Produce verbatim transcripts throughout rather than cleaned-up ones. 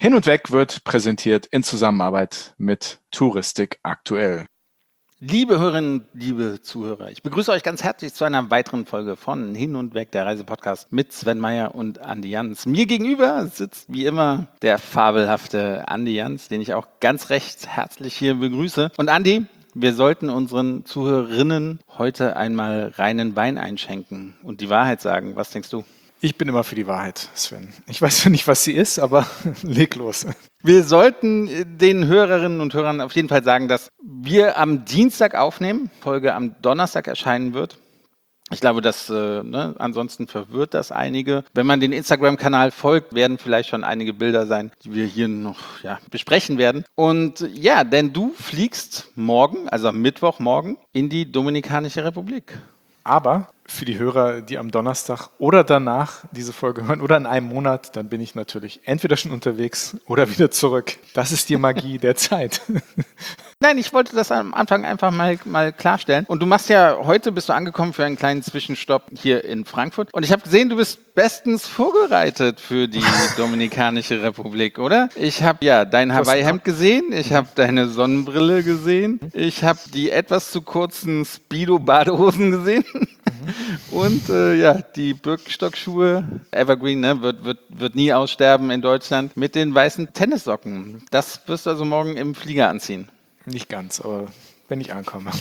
Hin und Weg wird präsentiert in Zusammenarbeit mit Touristik aktuell. Liebe Hörerinnen, liebe Zuhörer, ich begrüße euch ganz herzlich zu einer weiteren Folge von Hin und Weg, der Reisepodcast mit Sven Meyer und Andi Jans. Mir gegenüber sitzt wie immer der fabelhafte Andi Jans, den ich auch ganz recht herzlich hier begrüße. Und Andi, wir sollten unseren Zuhörerinnen heute einmal reinen Wein einschenken und die Wahrheit sagen. Was denkst du? Ich bin immer für die Wahrheit, Sven. Ich weiß nicht, was sie ist, aber leg los. Wir sollten den Hörerinnen und Hörern auf jeden Fall sagen, dass wir am Dienstag aufnehmen, Folge am Donnerstag erscheinen wird. Ich glaube, dass äh, ne, ansonsten verwirrt das einige. Wenn man den Instagram-Kanal folgt, werden vielleicht schon einige Bilder sein, die wir hier noch ja, besprechen werden. Und ja, denn du fliegst morgen, also am Mittwochmorgen, in die Dominikanische Republik. Aber für die Hörer, die am Donnerstag oder danach diese Folge hören oder in einem Monat, dann bin ich natürlich entweder schon unterwegs oder wieder zurück. Das ist die Magie der Zeit. Nein, ich wollte das am Anfang einfach mal, mal klarstellen. Und du machst ja, heute bist du angekommen für einen kleinen Zwischenstopp hier in Frankfurt. Und ich habe gesehen, du bist bestens vorbereitet für die Dominikanische Republik, oder? Ich habe ja dein Hawaii-Hemd gesehen, ich habe deine Sonnenbrille gesehen, ich habe die etwas zu kurzen Speedo-Badehosen gesehen. Und äh, ja, die Birkenstock-Schuhe, Evergreen, ne, wird, wird, wird nie aussterben in Deutschland, mit den weißen Tennissocken. Das wirst du also morgen im Flieger anziehen. Nicht ganz, aber wenn ich ankomme.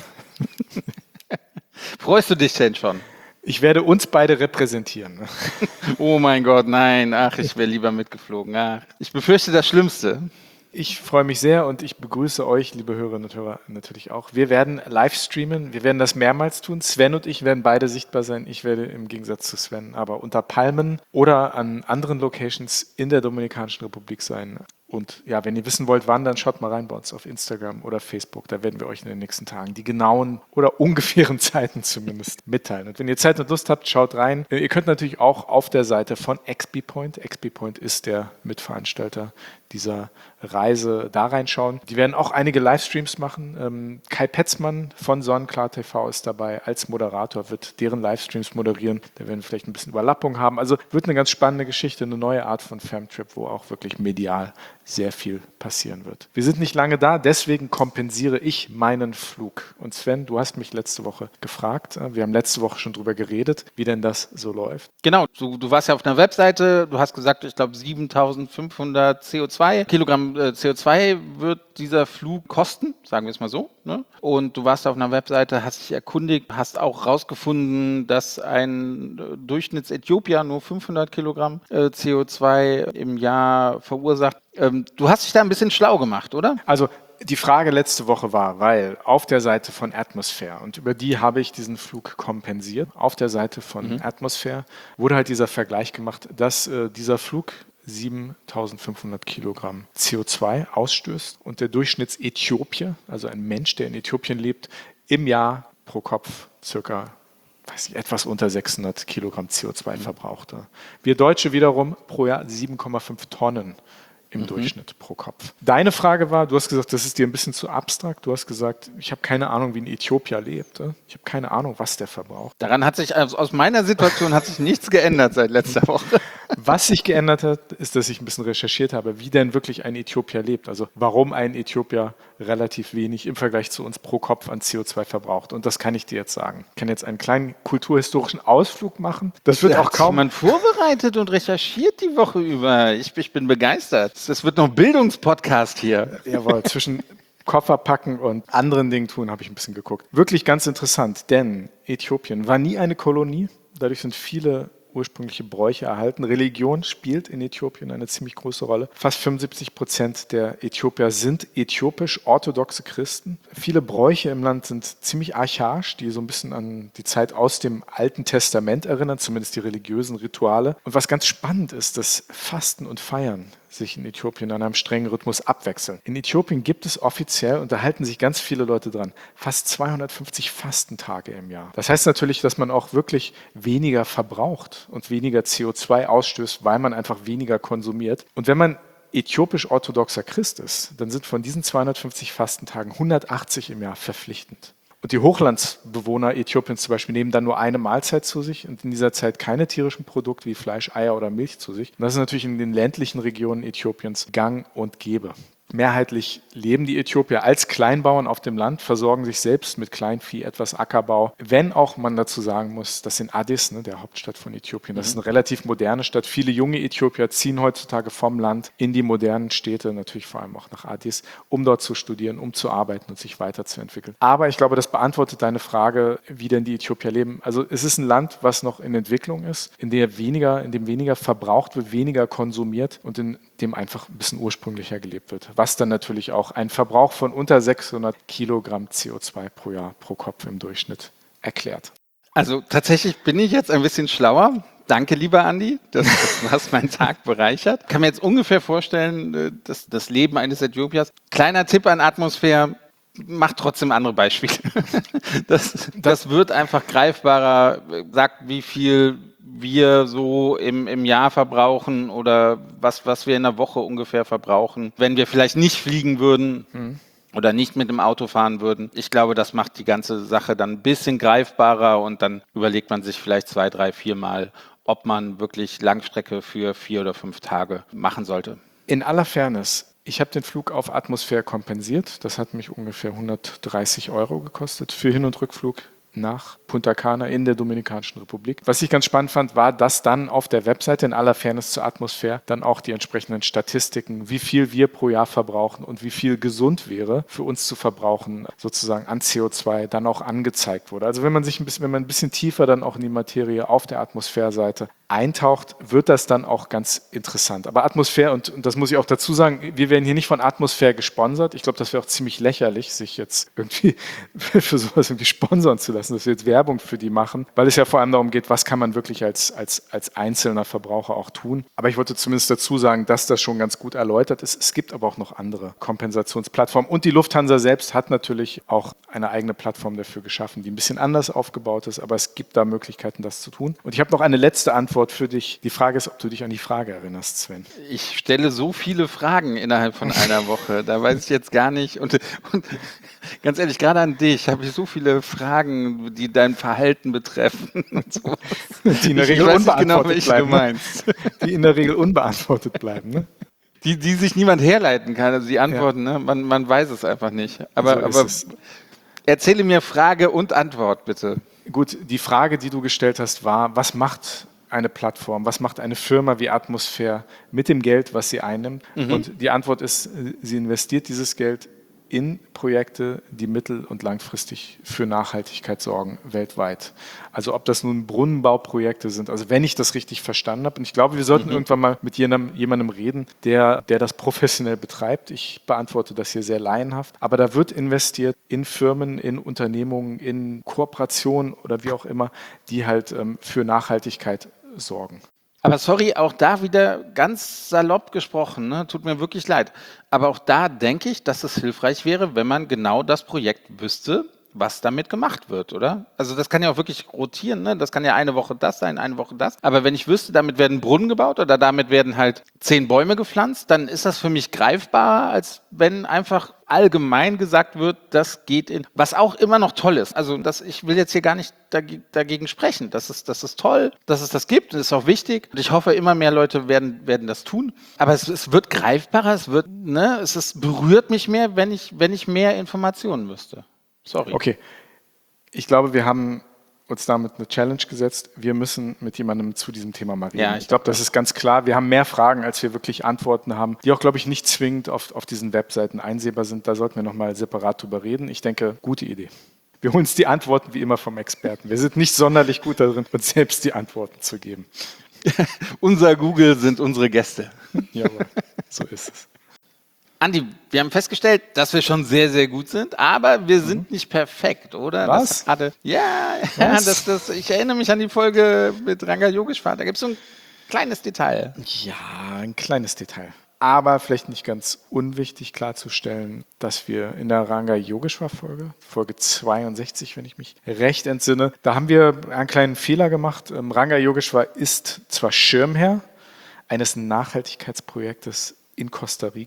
Freust du dich denn schon? Ich werde uns beide repräsentieren. Oh mein Gott, nein. Ach, ich wäre lieber mitgeflogen. Ach, ich befürchte das Schlimmste. Ich freue mich sehr und ich begrüße euch, liebe Hörerinnen und Hörer, natürlich auch. Wir werden live streamen, wir werden das mehrmals tun. Sven und ich werden beide sichtbar sein. Ich werde im Gegensatz zu Sven aber unter Palmen oder an anderen Locations in der Dominikanischen Republik sein. Und ja, wenn ihr wissen wollt, wann, dann schaut mal rein bei uns auf Instagram oder Facebook. Da werden wir euch in den nächsten Tagen die genauen oder ungefähren Zeiten zumindest mitteilen. Und wenn ihr Zeit und Lust habt, schaut rein. Ihr könnt natürlich auch auf der Seite von X B Point, X B Point ist der Mitveranstalter dieser Reise, da reinschauen. Die werden auch einige Livestreams machen. Ähm, Kai Petzmann von Sonnenklar T V ist dabei als Moderator, wird deren Livestreams moderieren. Da werden wir vielleicht ein bisschen Überlappung haben. Also wird eine ganz spannende Geschichte, eine neue Art von Famtrip, wo auch wirklich medial sehr viel passieren wird. Wir sind nicht lange da, deswegen kompensiere ich meinen Flug. Und Sven, du hast mich letzte Woche gefragt, wir haben letzte Woche schon drüber geredet, wie denn das so läuft. Genau, du, du warst ja auf einer Webseite, du hast gesagt, ich glaube siebentausendfünfhundert C O zwei, Kilogramm äh, C O zwei wird dieser Flug kosten, sagen wir es mal so. Ne? Und du warst auf einer Webseite, hast dich erkundigt, hast auch rausgefunden, dass ein äh, Durchschnitts-Äthiopier nur fünfhundert Kilogramm äh, C O zwei im Jahr verursacht. Ähm, du hast dich da ein bisschen schlau gemacht, oder? Also die Frage letzte Woche war, weil auf der Seite von Atmosphere, und über die habe ich diesen Flug kompensiert, auf der Seite von mhm. Atmosphere wurde halt dieser Vergleich gemacht, dass äh, dieser Flug siebentausendfünfhundert Kilogramm C O zwei ausstößt und der Durchschnittsäthiopier, also ein Mensch, der in Äthiopien lebt, im Jahr pro Kopf circa weiß ich, etwas unter sechshundert Kilogramm C O zwei mhm. verbraucht. Wir Deutsche wiederum pro Jahr sieben Komma fünf Tonnen im mhm. Durchschnitt pro Kopf. Deine Frage war, du hast gesagt, das ist dir ein bisschen zu abstrakt. Du hast gesagt, ich habe keine Ahnung, wie ein Äthiopier lebt. Ich habe keine Ahnung, was der verbraucht. Daran hat sich, also aus meiner Situation hat sich nichts geändert seit letzter Woche. Was sich geändert hat, ist, dass ich ein bisschen recherchiert habe, wie denn wirklich ein Äthiopier lebt. Also warum ein Äthiopier relativ wenig im Vergleich zu uns pro Kopf an C O zwei verbraucht. Und das kann ich dir jetzt sagen. Ich kann jetzt einen kleinen kulturhistorischen Ausflug machen. Das wird da auch hat kaum... man vorbereitet und recherchiert die Woche über. Ich, ich bin begeistert. Das wird noch ein Bildungspodcast hier. Jawohl, zwischen Koffer packen und anderen Dingen tun, habe ich ein bisschen geguckt. Wirklich ganz interessant, denn Äthiopien war nie eine Kolonie. Dadurch sind viele ursprüngliche Bräuche erhalten. Religion spielt in Äthiopien eine ziemlich große Rolle. Fast fünfundsiebzig Prozent der Äthiopier sind äthiopisch-orthodoxe Christen. Viele Bräuche im Land sind ziemlich archaisch, die so ein bisschen an die Zeit aus dem Alten Testament erinnern, zumindest die religiösen Rituale. Und was ganz spannend ist, dass Fasten und Feiern sich in Äthiopien an einem strengen Rhythmus abwechseln. In Äthiopien gibt es offiziell, und da halten sich ganz viele Leute dran, fast zweihundertfünfzig Fastentage im Jahr. Das heißt natürlich, dass man auch wirklich weniger verbraucht und weniger C O zwei ausstößt, weil man einfach weniger konsumiert. Und wenn man äthiopisch-orthodoxer Christ ist, dann sind von diesen zweihundertfünfzig Fastentagen hundertachtzig im Jahr verpflichtend. Und die Hochlandsbewohner Äthiopiens zum Beispiel nehmen dann nur eine Mahlzeit zu sich und in dieser Zeit keine tierischen Produkte wie Fleisch, Eier oder Milch zu sich. Und das ist natürlich in den ländlichen Regionen Äthiopiens gang und gäbe. Mehrheitlich leben die Äthiopier als Kleinbauern auf dem Land, versorgen sich selbst mit Kleinvieh, etwas Ackerbau. Wenn auch man dazu sagen muss, dass in Addis, ne, der Hauptstadt von Äthiopien, das ist eine relativ moderne Stadt. Viele junge Äthiopier ziehen heutzutage vom Land in die modernen Städte, natürlich vor allem auch nach Addis, um dort zu studieren, um zu arbeiten und sich weiterzuentwickeln. Aber ich glaube, das beantwortet deine Frage, wie denn die Äthiopier leben. Also es ist ein Land, was noch in Entwicklung ist, in dem weniger, in dem weniger verbraucht wird, weniger konsumiert und in dem einfach ein bisschen ursprünglicher gelebt wird. Was dann natürlich auch einen Verbrauch von unter sechshundert Kilogramm C O zwei pro Jahr pro Kopf im Durchschnitt erklärt. Also tatsächlich bin ich jetzt ein bisschen schlauer. Danke, lieber Andi, das, das hast meinen Tag bereichert. Ich kann mir jetzt ungefähr vorstellen, dass das Leben eines Äthiopiers. Kleiner Tipp an Atmosphäre, macht trotzdem andere Beispiele. Das, das wird einfach greifbarer, sagt, wie viel wir so im, im Jahr verbrauchen oder was, was wir in der Woche ungefähr verbrauchen, wenn wir vielleicht nicht fliegen würden mhm. oder nicht mit dem Auto fahren würden. Ich glaube, das macht die ganze Sache dann ein bisschen greifbarer und dann überlegt man sich vielleicht zwei, drei, vier Mal, ob man wirklich Langstrecke für vier oder fünf Tage machen sollte. In aller Fairness, ich habe den Flug auf Atmosphäre kompensiert. Das hat mich ungefähr hundertdreißig Euro gekostet für Hin- und Rückflug nach Punta Cana in der Dominikanischen Republik. Was ich ganz spannend fand, war, dass dann auf der Webseite in aller Fairness zur Atmosphäre dann auch die entsprechenden Statistiken, wie viel wir pro Jahr verbrauchen und wie viel gesund wäre für uns zu verbrauchen, sozusagen an C O zwei, dann auch angezeigt wurde. Also wenn man sich ein bisschen, wenn man ein bisschen tiefer dann auch in die Materie auf der Atmosphäre-Seite eintaucht, wird das dann auch ganz interessant. Aber Atmosphäre, und, und das muss ich auch dazu sagen, wir werden hier nicht von Atmosphäre gesponsert. Ich glaube, das wäre auch ziemlich lächerlich, sich jetzt irgendwie für sowas irgendwie sponsern zu lassen, dass wir jetzt Werbung für die machen, weil es ja vor allem darum geht, was kann man wirklich als, als, als einzelner Verbraucher auch tun. Aber ich wollte zumindest dazu sagen, dass das schon ganz gut erläutert ist. Es gibt aber auch noch andere Kompensationsplattformen. Und die Lufthansa selbst hat natürlich auch eine eigene Plattform dafür geschaffen, die ein bisschen anders aufgebaut ist, aber es gibt da Möglichkeiten, das zu tun. Und ich habe noch eine letzte Antwort für dich. Die Frage ist, ob du dich an die Frage erinnerst, Sven. Ich stelle so viele Fragen innerhalb von einer Woche. Da weiß ich jetzt gar nicht. Und, und ganz ehrlich, gerade an dich habe ich so viele Fragen, die dein Verhalten betreffen. Und so. Die in der Regel unbeantwortet genau, bleiben. Du meinst. Die in der Regel unbeantwortet bleiben. Ne? Die, die sich niemand herleiten kann. Also die Antworten, ja. ne? man, man weiß es einfach nicht. Aber, so aber erzähle mir Frage und Antwort, bitte. Gut, die Frage, die du gestellt hast, war, was macht eine Plattform, was macht eine Firma wie Atmosphäre mit dem Geld, was sie einnimmt? Mhm. Und die Antwort ist, sie investiert dieses Geld in Projekte, die mittel- und langfristig für Nachhaltigkeit sorgen, weltweit. Also ob das nun Brunnenbauprojekte sind, also wenn ich das richtig verstanden habe, und ich glaube, wir sollten mhm. irgendwann mal mit jemandem, jemandem reden, der, der das professionell betreibt. Ich beantworte das hier sehr laienhaft, aber da wird investiert in Firmen, in Unternehmungen, in Kooperationen oder wie auch immer, die halt ähm, für Nachhaltigkeit sorgen. Aber sorry, auch da wieder ganz salopp gesprochen, ne? Tut mir wirklich leid. Aber auch da denke ich, dass es hilfreich wäre, wenn man genau das Projekt wüsste, was damit gemacht wird, oder? Also das kann ja auch wirklich rotieren, ne? Das kann ja eine Woche das sein, eine Woche das. Aber wenn ich wüsste, damit werden Brunnen gebaut oder damit werden halt zehn Bäume gepflanzt, dann ist das für mich greifbarer, als wenn einfach allgemein gesagt wird, das geht in, was auch immer noch toll ist. Also das, ich will jetzt hier gar nicht dagegen, dagegen sprechen. Das ist, das ist toll, dass es das gibt. Das ist auch wichtig. Und ich hoffe, immer mehr Leute werden, werden das tun. Aber es, es wird greifbarer, es wird, ne, es ist, berührt mich mehr, wenn ich, wenn ich mehr Informationen wüsste. Sorry. Okay. Ich glaube, wir haben uns damit eine Challenge gesetzt. Wir müssen mit jemandem zu diesem Thema mal reden. Ja, ich, ich glaube, das ist ganz klar. Wir haben mehr Fragen, als wir wirklich Antworten haben, die auch, glaube ich, nicht zwingend auf, auf diesen Webseiten einsehbar sind. Da sollten wir nochmal separat drüber reden. Ich denke, gute Idee. Wir holen uns die Antworten wie immer vom Experten. Wir sind nicht sonderlich gut darin, uns selbst die Antworten zu geben. Unser Google sind unsere Gäste. Jawohl, so ist es. Andi, wir haben festgestellt, dass wir schon sehr, sehr gut sind, aber wir sind mhm. nicht perfekt, oder? Was? Das hatte, ja, ja das, das, ich erinnere mich an die Folge mit Ranga Yogeshwar. Da gibt es so ein kleines Detail. Ja, ein kleines Detail. Aber vielleicht nicht ganz unwichtig klarzustellen, dass wir in der Ranga Yogeshwar-Folge, Folge zweiundsechzig, wenn ich mich recht entsinne, da haben wir einen kleinen Fehler gemacht. Ranga Yogeshwar ist zwar Schirmherr eines Nachhaltigkeitsprojektes in Costa Rica,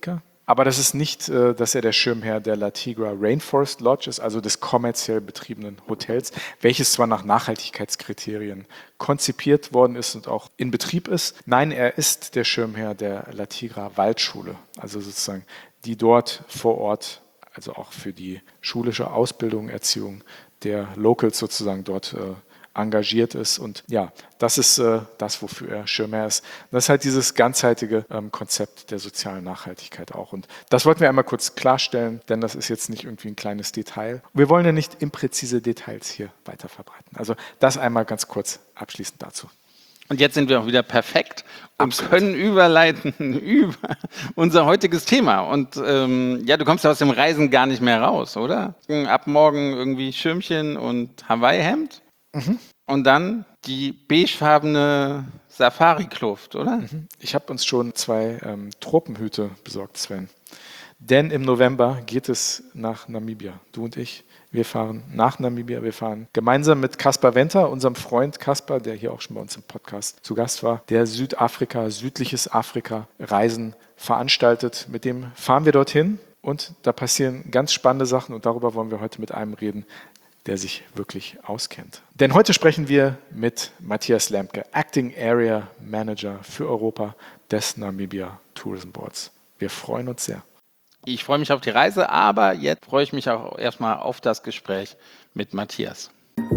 Aber das ist nicht, äh, dass er der Schirmherr der La Tigra Rainforest Lodge ist, also des kommerziell betriebenen Hotels, welches zwar nach Nachhaltigkeitskriterien konzipiert worden ist und auch in Betrieb ist. Nein, er ist der Schirmherr der La Tigra Waldschule, also sozusagen die dort vor Ort, also auch für die schulische Ausbildung, Erziehung der Locals sozusagen dort äh, engagiert ist. Und ja, das ist äh, das, wofür er Schirmherr ist. Das ist halt dieses ganzheitliche ähm, Konzept der sozialen Nachhaltigkeit auch. Und das wollten wir einmal kurz klarstellen, denn das ist jetzt nicht irgendwie ein kleines Detail. Wir wollen ja nicht impräzise Details hier weiter verbreiten. Also das einmal ganz kurz abschließend dazu. Und jetzt sind wir auch wieder perfekt und Absolut. können überleiten über unser heutiges Thema. Und ähm, ja, du kommst ja aus dem Reisen gar nicht mehr raus, oder? Ab morgen irgendwie Schirmchen und Hawaii-Hemd. Mhm. Und dann die beigefarbene Safari-Kluft, oder? Mhm. Ich habe uns schon zwei ähm, Tropenhüte besorgt, Sven. Denn im November geht es nach Namibia. Du und ich, wir fahren nach Namibia. Wir fahren gemeinsam mit Kaspar Venter, unserem Freund Kaspar, der hier auch schon bei uns im Podcast zu Gast war, der Südafrika, südliches Afrika Reisen veranstaltet. Mit dem fahren wir dorthin und da passieren ganz spannende Sachen und darüber wollen wir heute mit einem reden, der sich wirklich auskennt. Denn heute sprechen wir mit Matthias Lemke, Acting Area Manager für Europa des Namibia Tourism Boards. Wir freuen uns sehr. Ich freue mich auf die Reise, aber jetzt freue ich mich auch erstmal auf das Gespräch mit Matthias.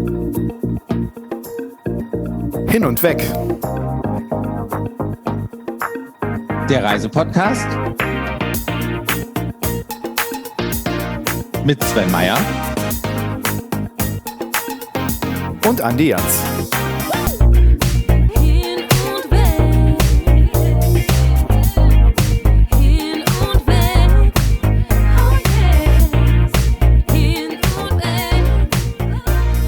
Hin und weg. Der Reisepodcast mit Sven Meyer und Andi Jans. Hin und weg. Hin und weg. Oh yes. Hin und weg.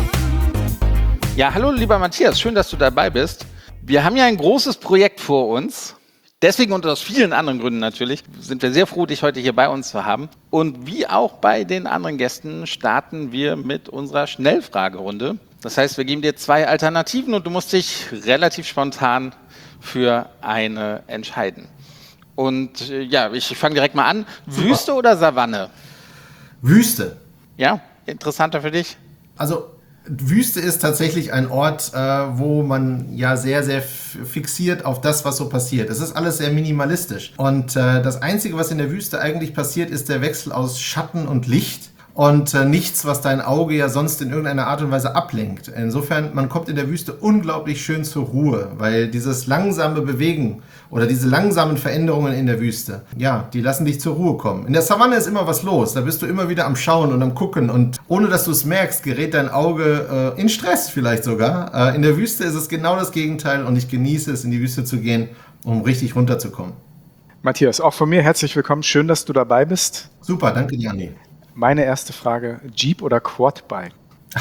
Ja, hallo lieber Matthias, schön, dass du dabei bist. Wir haben ja ein großes Projekt vor uns. Deswegen und aus vielen anderen Gründen natürlich sind wir sehr froh, dich heute hier bei uns zu haben. Und wie auch bei den anderen Gästen starten wir mit unserer Schnellfragerunde. Das heißt, wir geben dir zwei Alternativen und du musst dich relativ spontan für eine entscheiden. Und äh, ja, ich fange direkt mal an. Super. Wüste oder Savanne? Wüste. Ja, interessanter für dich? Also Wüste ist tatsächlich ein Ort, äh, wo man ja sehr, sehr f- fixiert auf das, was so passiert. Es ist alles sehr minimalistisch. Und äh, das Einzige, was in der Wüste eigentlich passiert, ist der Wechsel aus Schatten und Licht. Und äh, nichts, was dein Auge ja sonst in irgendeiner Art und Weise ablenkt. Insofern, man kommt in der Wüste unglaublich schön zur Ruhe, weil dieses langsame Bewegen oder diese langsamen Veränderungen in der Wüste, ja, die lassen dich zur Ruhe kommen. In der Savanne ist immer was los, da bist du immer wieder am Schauen und am Gucken und ohne, dass du es merkst, gerät dein Auge äh, in Stress vielleicht sogar. Äh, in der Wüste ist es genau das Gegenteil und ich genieße es, in die Wüste zu gehen, um richtig runterzukommen. Matthias, auch von mir herzlich willkommen. Schön, dass du dabei bist. Super, danke dir, Andi. Meine erste Frage, Jeep oder Quadbike?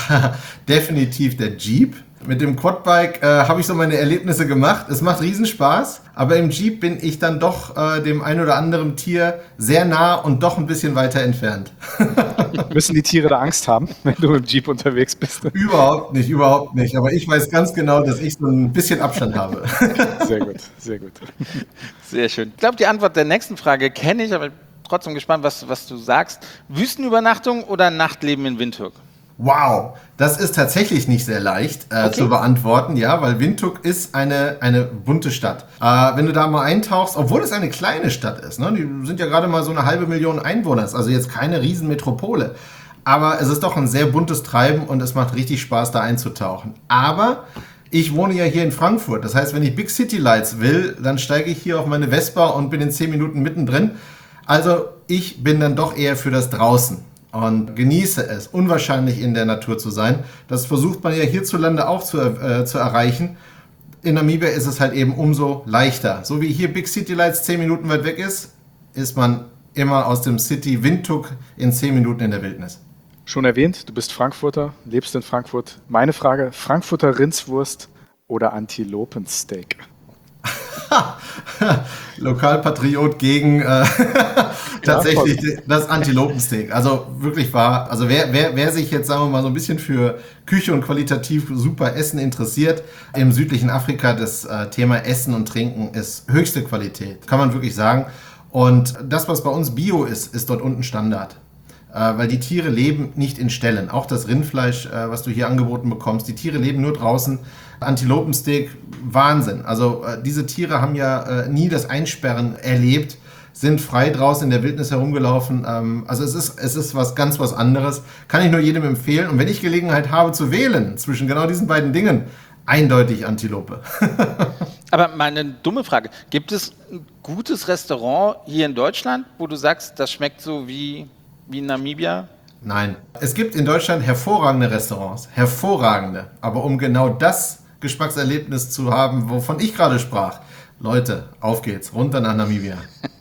Definitiv der Jeep. Mit dem Quadbike äh, habe ich so meine Erlebnisse gemacht. Es macht Riesenspaß, aber im Jeep bin ich dann doch äh, dem ein oder anderen Tier sehr nah und doch ein bisschen weiter entfernt. Müssen die Tiere da Angst haben, wenn du mit dem Jeep unterwegs bist? Überhaupt nicht, überhaupt nicht. Aber ich weiß ganz genau, dass ich so ein bisschen Abstand habe. Sehr gut, sehr gut. Sehr schön. Ich glaube, die Antwort der nächsten Frage kenne ich, aber ich bin trotzdem gespannt, was, was du sagst. Wüstenübernachtung oder Nachtleben in Windhoek? Wow, das ist tatsächlich nicht sehr leicht äh, Okay. zu beantworten, ja, weil Windhoek ist eine, eine bunte Stadt. Äh, wenn du da mal eintauchst, obwohl es eine kleine Stadt ist, ne, die sind ja gerade mal so eine halbe Million Einwohner, ist also jetzt keine Riesenmetropole, aber es ist doch ein sehr buntes Treiben und es macht richtig Spaß, da einzutauchen. Aber ich wohne ja hier in Frankfurt, das heißt, wenn ich Big City Lights will, dann steige ich hier auf meine Vespa und bin in zehn Minuten mittendrin. Also ich bin dann doch eher für das Draußen. Und genieße es, unwahrscheinlich in der Natur zu sein. Das versucht man ja hierzulande auch zu, äh, zu erreichen. In Namibia ist es halt eben umso leichter. So wie hier Big City Lights zehn Minuten weit weg ist, ist man immer aus dem City Windhoek in zehn Minuten in der Wildnis. Schon erwähnt, du bist Frankfurter, lebst in Frankfurt. Meine Frage, Frankfurter Rindswurst oder Antilopensteak? Lokalpatriot gegen äh, tatsächlich das Antilopensteak. Also wirklich wahr. Also wer, wer, wer sich jetzt, sagen wir mal, so ein bisschen für Küche und qualitativ super Essen interessiert, im südlichen Afrika das äh, Thema Essen und Trinken ist höchste Qualität. Kann man wirklich sagen. Und das, was bei uns Bio ist, ist dort unten Standard. Äh, weil die Tiere leben nicht in Ställen. Auch das Rindfleisch, äh, was du hier angeboten bekommst, die Tiere leben nur draußen. Antilopensteak, Wahnsinn. Also äh, diese Tiere haben ja äh, nie das Einsperren erlebt, sind frei draußen in der Wildnis herumgelaufen. Ähm, also es ist, es ist was ganz was anderes. Kann ich nur jedem empfehlen. Und wenn ich Gelegenheit habe zu wählen zwischen genau diesen beiden Dingen, eindeutig Antilope. Aber meine dumme Frage, gibt es ein gutes Restaurant hier in Deutschland, wo du sagst, das schmeckt so wie, wie in Namibia? Nein. Es gibt in Deutschland hervorragende Restaurants. Hervorragende. Aber um genau das Geschmackserlebnis zu haben, wovon ich gerade sprach, Leute, auf geht's, runter nach Namibia.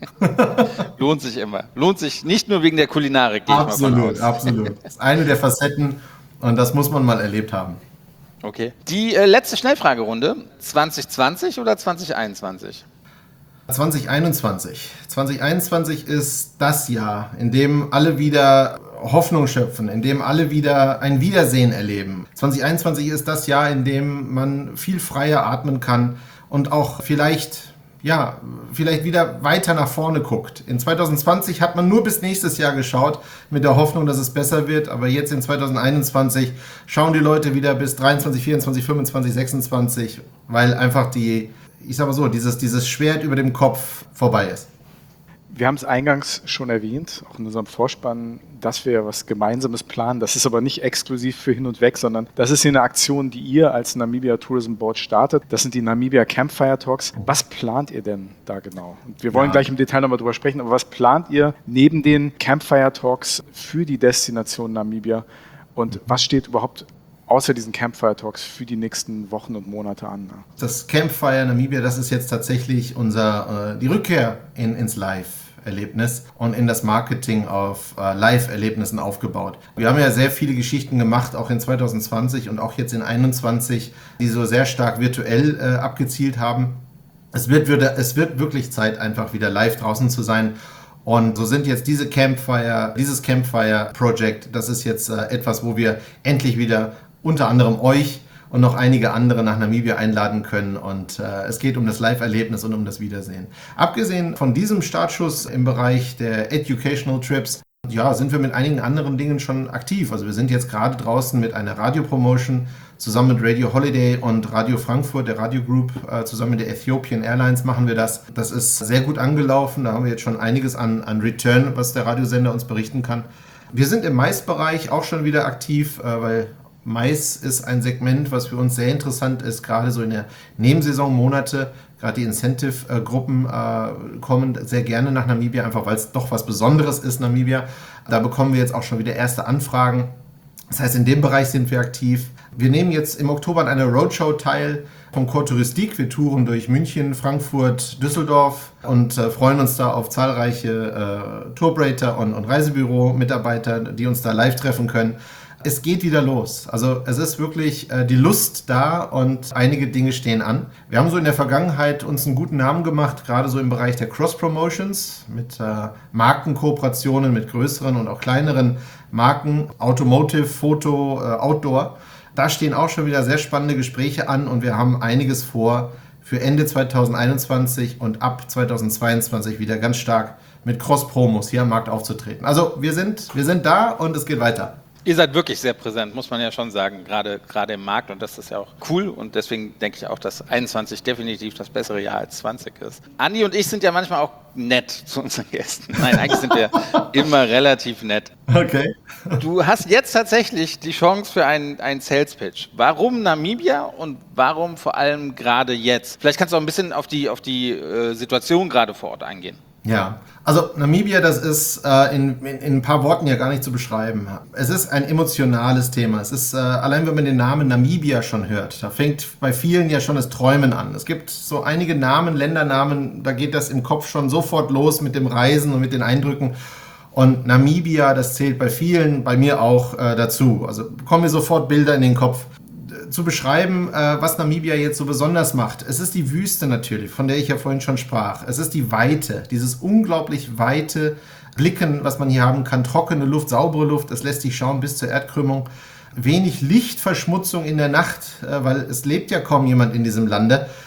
Lohnt sich immer. Lohnt sich nicht nur wegen der Kulinarik, gehe ich mal von Absolut, aus. absolut. Das ist eine der Facetten und das muss man mal erlebt haben. Okay. Die äh, letzte Schnellfragerunde, zwanzig zwanzig oder zwanzig einundzwanzig? zwanzig einundzwanzig. zwanzig einundzwanzig ist das Jahr, in dem alle wieder Hoffnung schöpfen, in dem alle wieder ein Wiedersehen erleben. zwanzig einundzwanzig ist das Jahr, in dem man viel freier atmen kann und auch vielleicht, ja, vielleicht wieder weiter nach vorne guckt. In zwanzig zwanzig hat man nur bis nächstes Jahr geschaut, mit der Hoffnung, dass es besser wird, aber jetzt in zwanzig einundzwanzig schauen die Leute wieder bis dreiundzwanzig, vierundzwanzig, fünfundzwanzig, sechsundzwanzig, weil einfach die, ich sag mal so, dieses, dieses Schwert über dem Kopf vorbei ist. Wir haben es eingangs schon erwähnt, auch in unserem Vorspann, dass wir was Gemeinsames planen. Das ist aber nicht exklusiv für Hin und Weg, sondern das ist hier eine Aktion, die ihr als Namibia Tourism Board startet. Das sind die Namibia Campfire Talks. Was plant ihr denn da genau? Und wir wollen Ja. gleich im Detail nochmal drüber sprechen, aber was plant ihr neben den Campfire Talks für die Destination Namibia? Und was steht überhaupt außer diesen Campfire Talks für die nächsten Wochen und Monate an? Das Campfire Namibia, das ist jetzt tatsächlich unser, äh, die Rückkehr in, ins Live-Erlebnis und in das Marketing auf äh, Live-Erlebnissen aufgebaut. Wir haben ja sehr viele Geschichten gemacht, auch in zwanzig zwanzig und auch jetzt in einundzwanzig, die so sehr stark virtuell äh, abgezielt haben. Es wird, würde, es wird wirklich Zeit, einfach wieder live draußen zu sein. Und so sind jetzt diese Campfire, dieses Campfire-Project, das ist jetzt äh, etwas, wo wir endlich wieder unter anderem euch und noch einige andere nach Namibia einladen können. Und äh, es geht um das Live-Erlebnis und um das Wiedersehen. Abgesehen von diesem Startschuss im Bereich der Educational Trips, ja, sind wir mit einigen anderen Dingen schon aktiv. Also wir sind jetzt gerade draußen mit einer Radio-Promotion zusammen mit Radio Holiday und Radio Frankfurt, der Radio Group, äh, zusammen mit der Ethiopian Airlines machen wir das. Das ist sehr gut angelaufen. Da haben wir jetzt schon einiges an, an Return, was der Radiosender uns berichten kann. Wir sind im Mais-Bereich auch schon wieder aktiv, äh, weil Mais ist ein Segment, was für uns sehr interessant ist, gerade so in der Nebensaisonmonate. Gerade die Incentive-Gruppen äh, kommen sehr gerne nach Namibia, einfach weil es doch was Besonderes ist, Namibia. Da bekommen wir jetzt auch schon wieder erste Anfragen. Das heißt, in dem Bereich sind wir aktiv. Wir nehmen jetzt im Oktober an einer Roadshow teil vom Corps Touristique. Wir touren durch München, Frankfurt, Düsseldorf und äh, freuen uns da auf zahlreiche äh, Tourberater und, und Reisebüro-Mitarbeiter, die uns da live treffen können. Es geht wieder los. Also es ist wirklich äh, die Lust da und einige Dinge stehen an. Wir haben so in der Vergangenheit uns einen guten Namen gemacht, gerade so im Bereich der Cross-Promotions mit äh, Markenkooperationen mit größeren und auch kleineren Marken, Automotive, Foto, äh, Outdoor. Da stehen auch schon wieder sehr spannende Gespräche an und wir haben einiges vor für Ende zwanzig einundzwanzig und ab zwanzig zweiundzwanzig wieder ganz stark mit Cross-Promos hier am Markt aufzutreten. Also wir sind, wir sind da und es geht weiter. Ihr seid wirklich sehr präsent, muss man ja schon sagen, gerade, gerade im Markt, und das ist ja auch cool, und deswegen denke ich auch, dass einundzwanzig definitiv das bessere Jahr als zwanzig ist. Andi und ich sind ja manchmal auch nett zu unseren Gästen. Nein, eigentlich sind wir immer relativ nett. Okay. Du hast jetzt tatsächlich die Chance für einen, einen Sales-Pitch. Warum Namibia und warum vor allem gerade jetzt? Vielleicht kannst du auch ein bisschen auf die, auf die äh, Situation gerade vor Ort eingehen. Ja, also Namibia, das ist äh, in, in, in ein paar Worten ja gar nicht zu beschreiben. Es ist ein emotionales Thema. Es ist, äh, allein wenn man den Namen Namibia schon hört, da fängt bei vielen ja schon das Träumen an. Es gibt so einige Namen, Ländernamen, da geht das im Kopf schon sofort los mit dem Reisen und mit den Eindrücken. Und Namibia, das zählt bei vielen, bei mir auch äh, dazu. Also bekommen wir sofort Bilder in den Kopf. Zu beschreiben, äh, was Namibia jetzt so besonders macht. Es ist die Wüste natürlich, von der ich ja vorhin schon sprach. Es ist die Weite, dieses unglaublich weite Blicken, was man hier haben kann. Trockene Luft, saubere Luft, es lässt sich schauen bis zur Erdkrümmung. Wenig Lichtverschmutzung in der Nacht, äh, weil es lebt ja kaum jemand in diesem Lande.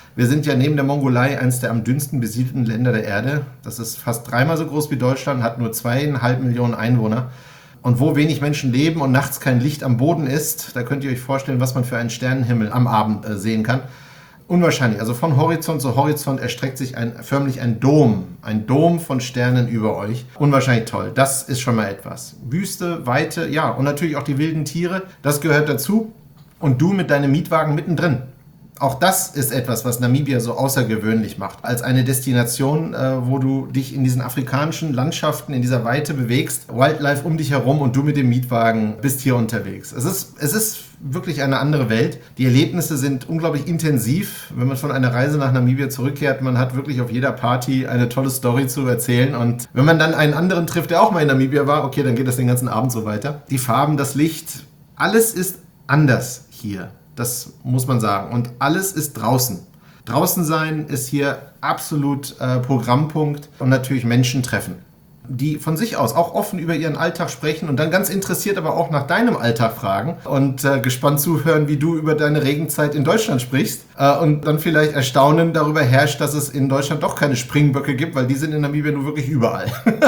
Wir sind ja neben der Mongolei eines der am dünnsten besiedelten Länder der Erde. Das ist fast dreimal so groß wie Deutschland, hat nur zweieinhalb Millionen Einwohner. Und wo wenig Menschen leben und nachts kein Licht am Boden ist, da könnt ihr euch vorstellen, was man für einen Sternenhimmel am Abend äh, sehen kann. Unwahrscheinlich. Also von Horizont zu Horizont erstreckt sich ein, förmlich ein Dom. Ein Dom von Sternen über euch. Unwahrscheinlich toll. Das ist schon mal etwas. Wüste, Weite, ja. Und natürlich auch die wilden Tiere. Das gehört dazu. Und du mit deinem Mietwagen mittendrin. Auch das ist etwas, was Namibia so außergewöhnlich macht. Als eine Destination, äh, wo du dich in diesen afrikanischen Landschaften, in dieser Weite bewegst, Wildlife um dich herum und du mit dem Mietwagen bist hier unterwegs. Es ist, es ist wirklich eine andere Welt. Die Erlebnisse sind unglaublich intensiv. Wenn man von einer Reise nach Namibia zurückkehrt, man hat wirklich auf jeder Party eine tolle Story zu erzählen. Und wenn man dann einen anderen trifft, der auch mal in Namibia war, okay, dann geht das den ganzen Abend so weiter. Die Farben, das Licht, alles ist anders hier. Das muss man sagen. Und alles ist draußen. Draußen sein ist hier absolut äh, Programmpunkt und natürlich Menschen treffen, die von sich aus auch offen über ihren Alltag sprechen und dann ganz interessiert aber auch nach deinem Alltag fragen und äh, gespannt zuhören, wie du über deine Regenzeit in Deutschland sprichst äh, und dann vielleicht Erstaunen darüber herrscht, dass es in Deutschland doch keine Springböcke gibt, weil die sind in Namibia nur wirklich überall.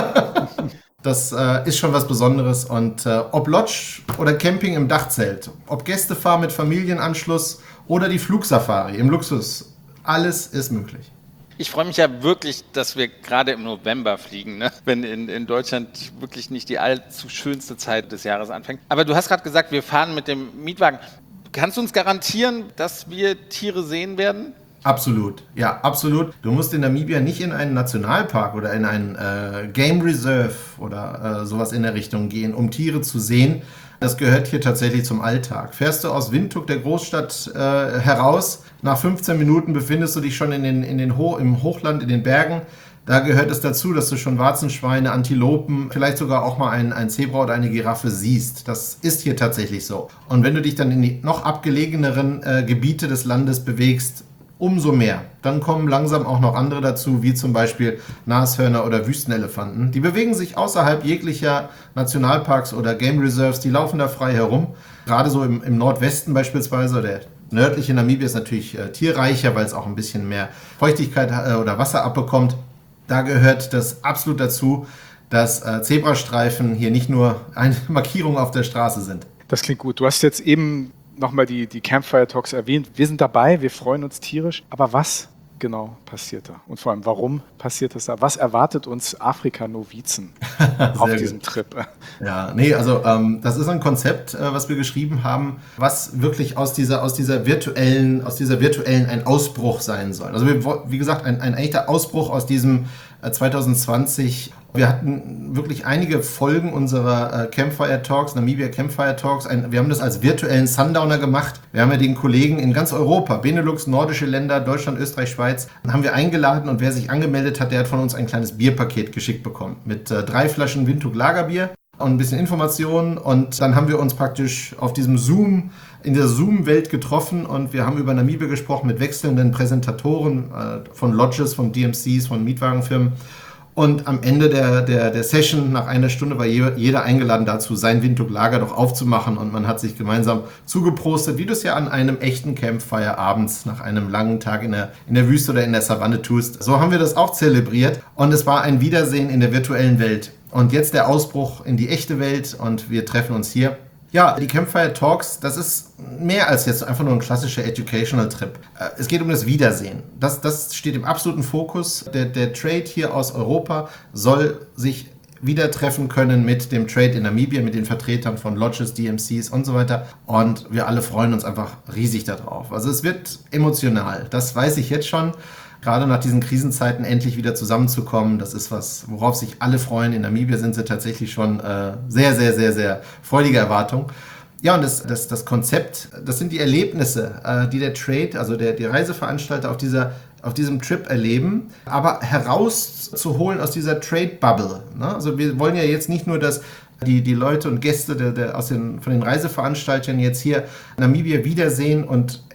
Das äh, ist schon was Besonderes und äh, ob Lodge oder Camping im Dachzelt, ob Gästefahr mit Familienanschluss oder die Flugsafari im Luxus, alles ist möglich. Ich freue mich ja wirklich, dass wir gerade im November fliegen, ne? Wenn in, in Deutschland wirklich nicht die allzu schönste Zeit des Jahres anfängt. Aber du hast gerade gesagt, wir fahren mit dem Mietwagen. Kannst du uns garantieren, dass wir Tiere sehen werden? Absolut, ja, absolut. Du musst in Namibia nicht in einen Nationalpark oder in einen äh, Game Reserve oder äh, sowas in der Richtung gehen, um Tiere zu sehen. Das gehört hier tatsächlich zum Alltag. Fährst du aus Windhoek, der Großstadt, äh, heraus, nach fünfzehn Minuten befindest du dich schon in den, in den Ho- im Hochland, in den Bergen. Da gehört es dazu, dass du schon Warzenschweine, Antilopen, vielleicht sogar auch mal ein, ein Zebra oder eine Giraffe siehst. Das ist hier tatsächlich so. Und wenn du dich dann in die noch abgelegeneren äh, Gebiete des Landes bewegst, umso mehr. Dann kommen langsam auch noch andere dazu, wie zum Beispiel Nashörner oder Wüstenelefanten. Die bewegen sich außerhalb jeglicher Nationalparks oder Game Reserves, die laufen da frei herum. Gerade so im, im Nordwesten beispielsweise, der nördliche Namibia ist natürlich äh, tierreicher, weil es auch ein bisschen mehr Feuchtigkeit äh, oder Wasser abbekommt. Da gehört das absolut dazu, dass äh, Zebrastreifen hier nicht nur eine Markierung auf der Straße sind. Das klingt gut. Du hast jetzt eben nochmal die, die Campfire Talks erwähnt. Wir sind dabei, wir freuen uns tierisch. Aber was genau passiert da? Und vor allem, warum passiert das da? Was erwartet uns Afrika-Novizen auf diesem gut. Trip? Ja, nee, also ähm, das ist ein Konzept, äh, was wir geschrieben haben, was wirklich aus dieser, aus dieser virtuellen, aus dieser virtuellen ein Ausbruch sein soll. Also wir, wie gesagt, ein, ein echter Ausbruch aus diesem äh, zwanzig zwanzig. Wir hatten wirklich einige Folgen unserer äh, Campfire Talks, Namibia Campfire Talks. Ein, wir haben das als virtuellen Sundowner gemacht. Wir haben ja den Kollegen in ganz Europa, Benelux, nordische Länder, Deutschland, Österreich, Schweiz, haben wir eingeladen und wer sich angemeldet hat, der hat von uns ein kleines Bierpaket geschickt bekommen mit äh, drei Flaschen Windhoek Lagerbier und ein bisschen Informationen und dann haben wir uns praktisch auf diesem Zoom, in der Zoom-Welt getroffen und wir haben über Namibia gesprochen mit wechselnden Präsentatoren äh, von Lodges, von D M Cs, von Mietwagenfirmen. Und am Ende der, der, der Session, nach einer Stunde, war jeder eingeladen dazu, sein Windhoek-Lager doch aufzumachen. Und man hat sich gemeinsam zugeprostet, wie du es ja an einem echten Campfire abends nach einem langen Tag in der, in der Wüste oder in der Savanne tust. So haben wir das auch zelebriert. Und es war ein Wiedersehen in der virtuellen Welt. Und jetzt der Ausbruch in die echte Welt und wir treffen uns hier. Ja, die Campfire Talks, das ist mehr als jetzt einfach nur ein klassischer Educational Trip. Es geht um das Wiedersehen. Das, das steht im absoluten Fokus. Der, der Trade hier aus Europa soll sich wieder treffen können mit dem Trade in Namibia, mit den Vertretern von Lodges, D M Cs und so weiter. Und wir alle freuen uns einfach riesig darauf. Also es wird emotional, das weiß ich jetzt schon. Gerade nach diesen Krisenzeiten endlich wieder zusammenzukommen, das ist was, worauf sich alle freuen. In Namibia sind sie tatsächlich schon äh, sehr, sehr, sehr, sehr freudige Erwartung. Ja, und das, das, das Konzept, das sind die Erlebnisse, äh, die der Trade, also der, die Reiseveranstalter auf, dieser, auf diesem Trip erleben, aber herauszuholen aus dieser Trade-Bubble. Ne? Also wir wollen ja jetzt nicht nur, dass die, die Leute und Gäste der, der, aus den, von den Reiseveranstaltern jetzt hier Namibia wiedersehen und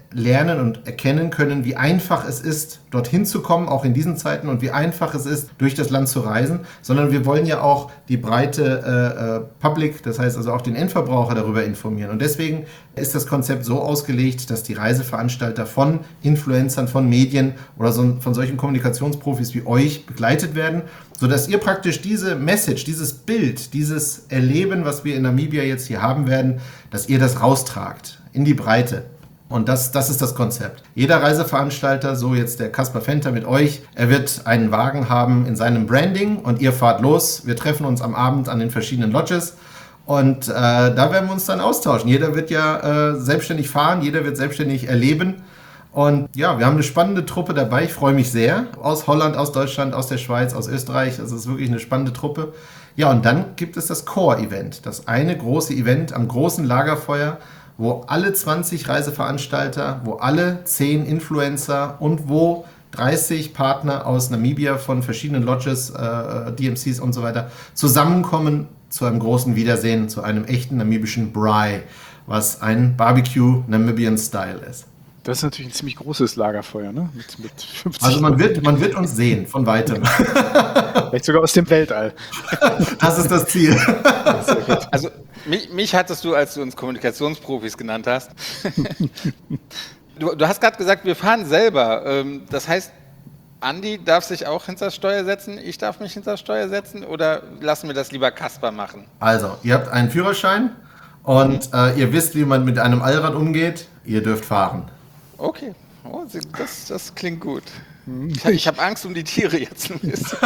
lernen und erkennen können, wie einfach es ist, dorthin zu kommen, auch in diesen Zeiten, und wie einfach es ist, durch das Land zu reisen, sondern wir wollen ja auch die breite äh, Public, das heißt also auch den Endverbraucher darüber informieren. Und deswegen ist das Konzept so ausgelegt, dass die Reiseveranstalter von Influencern, von Medien oder so, von solchen Kommunikationsprofis wie euch begleitet werden, sodass ihr praktisch diese Message, dieses Bild, dieses Erleben, was wir in Namibia jetzt hier haben werden, dass ihr das raustragt in die Breite. Und das, das ist das Konzept. Jeder Reiseveranstalter, so jetzt der Kaspar Venter mit euch, er wird einen Wagen haben in seinem Branding und ihr fahrt los. Wir treffen uns am Abend an den verschiedenen Lodges und äh, da werden wir uns dann austauschen. Jeder wird ja äh, selbstständig fahren, jeder wird selbstständig erleben. Und ja, wir haben eine spannende Truppe dabei. Ich freue mich sehr. Aus Holland, aus Deutschland, aus der Schweiz, aus Österreich. Also es ist wirklich eine spannende Truppe. Ja, und dann gibt es das Core-Event. Das eine große Event am großen Lagerfeuer, wo alle zwanzig Reiseveranstalter, wo alle zehn Influencer und wo dreißig Partner aus Namibia von verschiedenen Lodges, äh, D M Cs und so weiter zusammenkommen zu einem großen Wiedersehen, zu einem echten namibischen Braai, was ein Barbecue Namibian Style ist. Das ist natürlich ein ziemlich großes Lagerfeuer, ne? Mit, mit fünfzig Also man wird, man wird uns sehen, von weitem. Vielleicht sogar aus dem Weltall. Das ist das Ziel. Also mich, mich hattest du, als du uns Kommunikationsprofis genannt hast. Du, du hast gerade gesagt, wir fahren selber. Ähm, Das heißt, Andi darf sich auch hinter das Steuer setzen, ich darf mich hinter das Steuer setzen, oder lassen wir das lieber Kaspar machen? Also, ihr habt einen Führerschein und äh, ihr wisst, wie man mit einem Allrad umgeht. Ihr dürft fahren. Okay, oh, das, das klingt gut. Ich, ich habe Angst um die Tiere jetzt ein bisschen.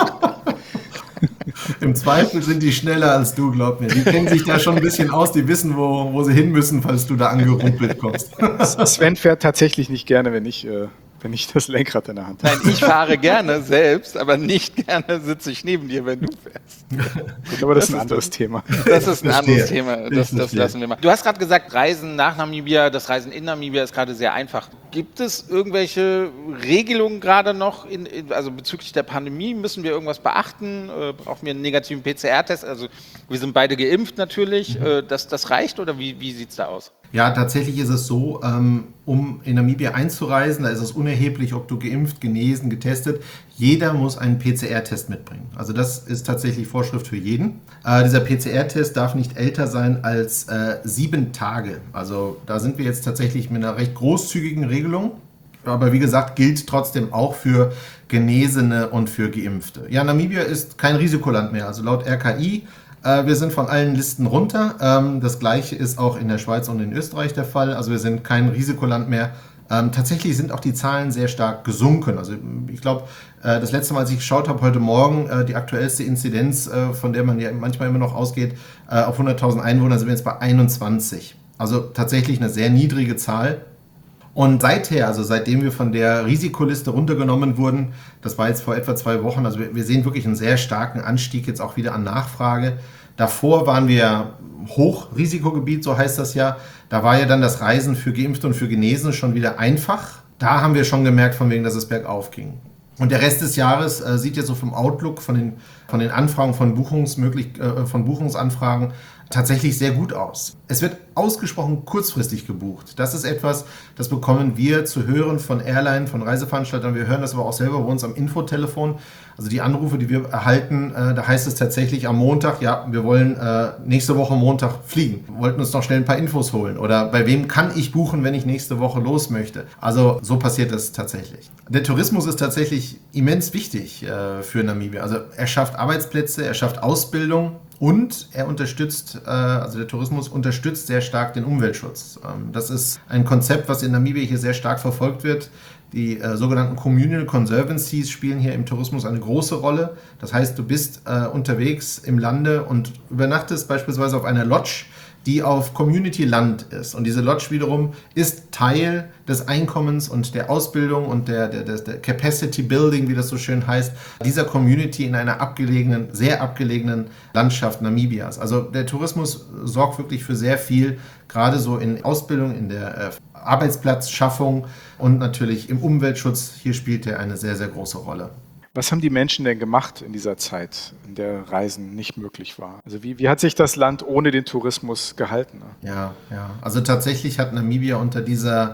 Im Zweifel sind die schneller als du, glaub mir. Die kennen sich da schon ein bisschen aus, die wissen, wo, wo sie hin müssen, falls du da angerumpelt kommst. Sven fährt tatsächlich nicht gerne, wenn ich, äh, wenn ich das Lenkrad in der Hand habe. Nein, ich fahre gerne selbst, aber nicht gerne sitze ich neben dir, wenn du fährst. Gut, aber das, ist ein anderes Thema. Das ist ein Verstehe. anderes Thema. Das, Ich das verstehe. lassen wir mal. Du hast gerade gesagt, Reisen nach Namibia, das Reisen in Namibia ist gerade sehr einfach. Gibt es irgendwelche Regelungen gerade noch, in, in, also bezüglich der Pandemie? Müssen wir irgendwas beachten? Äh, brauchen wir einen negativen P C R-Test? Also wir sind beide geimpft natürlich. Mhm. Äh, das, das reicht oder wie, wie sieht es da aus? Ja, tatsächlich ist es so, ähm, um in Namibia einzureisen, da ist es unerheblich, ob du geimpft, genesen, getestet. Jeder muss einen P C R-Test mitbringen. Also das ist tatsächlich Vorschrift für jeden. Äh, dieser P C R-Test darf nicht älter sein als äh, sieben Tage. Also da sind wir jetzt tatsächlich mit einer recht großzügigen Regelung. Aber wie gesagt, gilt trotzdem auch für Genesene und für Geimpfte. Ja, Namibia ist kein Risikoland mehr. Also laut R K I, äh, wir sind von allen Listen runter. Ähm, das gleiche ist auch in der Schweiz und in Österreich der Fall. Also wir sind kein Risikoland mehr. Ähm, tatsächlich sind auch die Zahlen sehr stark gesunken. Also ich glaube, äh, das letzte Mal, als ich geschaut habe, heute Morgen, äh, die aktuellste Inzidenz, äh, von der man ja manchmal immer noch ausgeht, äh, auf hunderttausend Einwohner sind wir jetzt bei einundzwanzig. Also tatsächlich eine sehr niedrige Zahl. Und seither, also seitdem wir von der Risikoliste runtergenommen wurden, das war jetzt vor etwa zwei Wochen, also wir, wir sehen wirklich einen sehr starken Anstieg jetzt auch wieder an Nachfrage. Davor waren wir Hochrisikogebiet, so heißt das ja. Da war ja dann das Reisen für Geimpfte und für Genesene schon wieder einfach. Da haben wir schon gemerkt, von wegen, dass es bergauf ging. Und der Rest des Jahres äh, sieht jetzt so vom Outlook, von den, von den Anfragen, von, Buchungsmöglich äh, von Buchungsanfragen tatsächlich sehr gut aus. Es wird ausgesprochen kurzfristig gebucht. Das ist etwas, das bekommen wir zu hören von Airline, von Reiseveranstaltern. Wir hören das aber auch selber bei uns am Infotelefon. Also die Anrufe, die wir erhalten, äh, da heißt es tatsächlich am Montag, ja, wir wollen äh, nächste Woche Montag fliegen. Wir wollten uns noch schnell ein paar Infos holen. Oder bei wem kann ich buchen, wenn ich nächste Woche los möchte? Also so passiert das tatsächlich. Der Tourismus ist tatsächlich immens wichtig äh, für Namibia. Also er schafft Arbeitsplätze, er schafft Ausbildung. Und er unterstützt, äh, also der Tourismus unterstützt sehr stark den Umweltschutz. Ähm, das ist ein Konzept, was in Namibia hier sehr stark verfolgt wird. Die äh, sogenannten Communal Conservancies spielen hier im Tourismus eine große Rolle. Das heißt, du bist äh, unterwegs im Lande und übernachtest beispielsweise auf einer Lodge, die auf Community-Land ist. Und diese Lodge wiederum ist Teil des Einkommens und der Ausbildung und der, der, der, der Capacity Building, wie das so schön heißt, dieser Community in einer abgelegenen, sehr abgelegenen Landschaft Namibias. Also der Tourismus sorgt wirklich für sehr viel, gerade so in Ausbildung, in der äh, Arbeitsplatzschaffung und natürlich im Umweltschutz. Hier spielt er eine sehr, sehr große Rolle. Was haben die Menschen denn gemacht in dieser Zeit, in der Reisen nicht möglich war? Also wie, wie hat sich das Land ohne den Tourismus gehalten? Ja, ja. Also tatsächlich hat Namibia unter dieser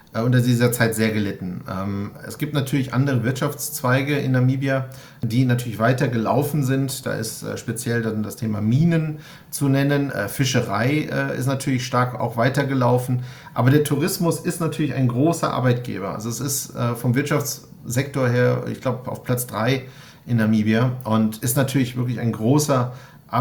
äh, unter dieser Zeit sehr gelitten. Ähm, es gibt natürlich andere Wirtschaftszweige in Namibia, die natürlich weiter gelaufen sind. Da ist äh, speziell dann das Thema Minen zu nennen. Äh, Fischerei äh, ist natürlich stark auch weitergelaufen. Aber der Tourismus ist natürlich ein großer Arbeitgeber. Also es ist äh, vom Wirtschaftssektor her, ich glaube, auf Platz drei in Namibia und ist natürlich wirklich ein großer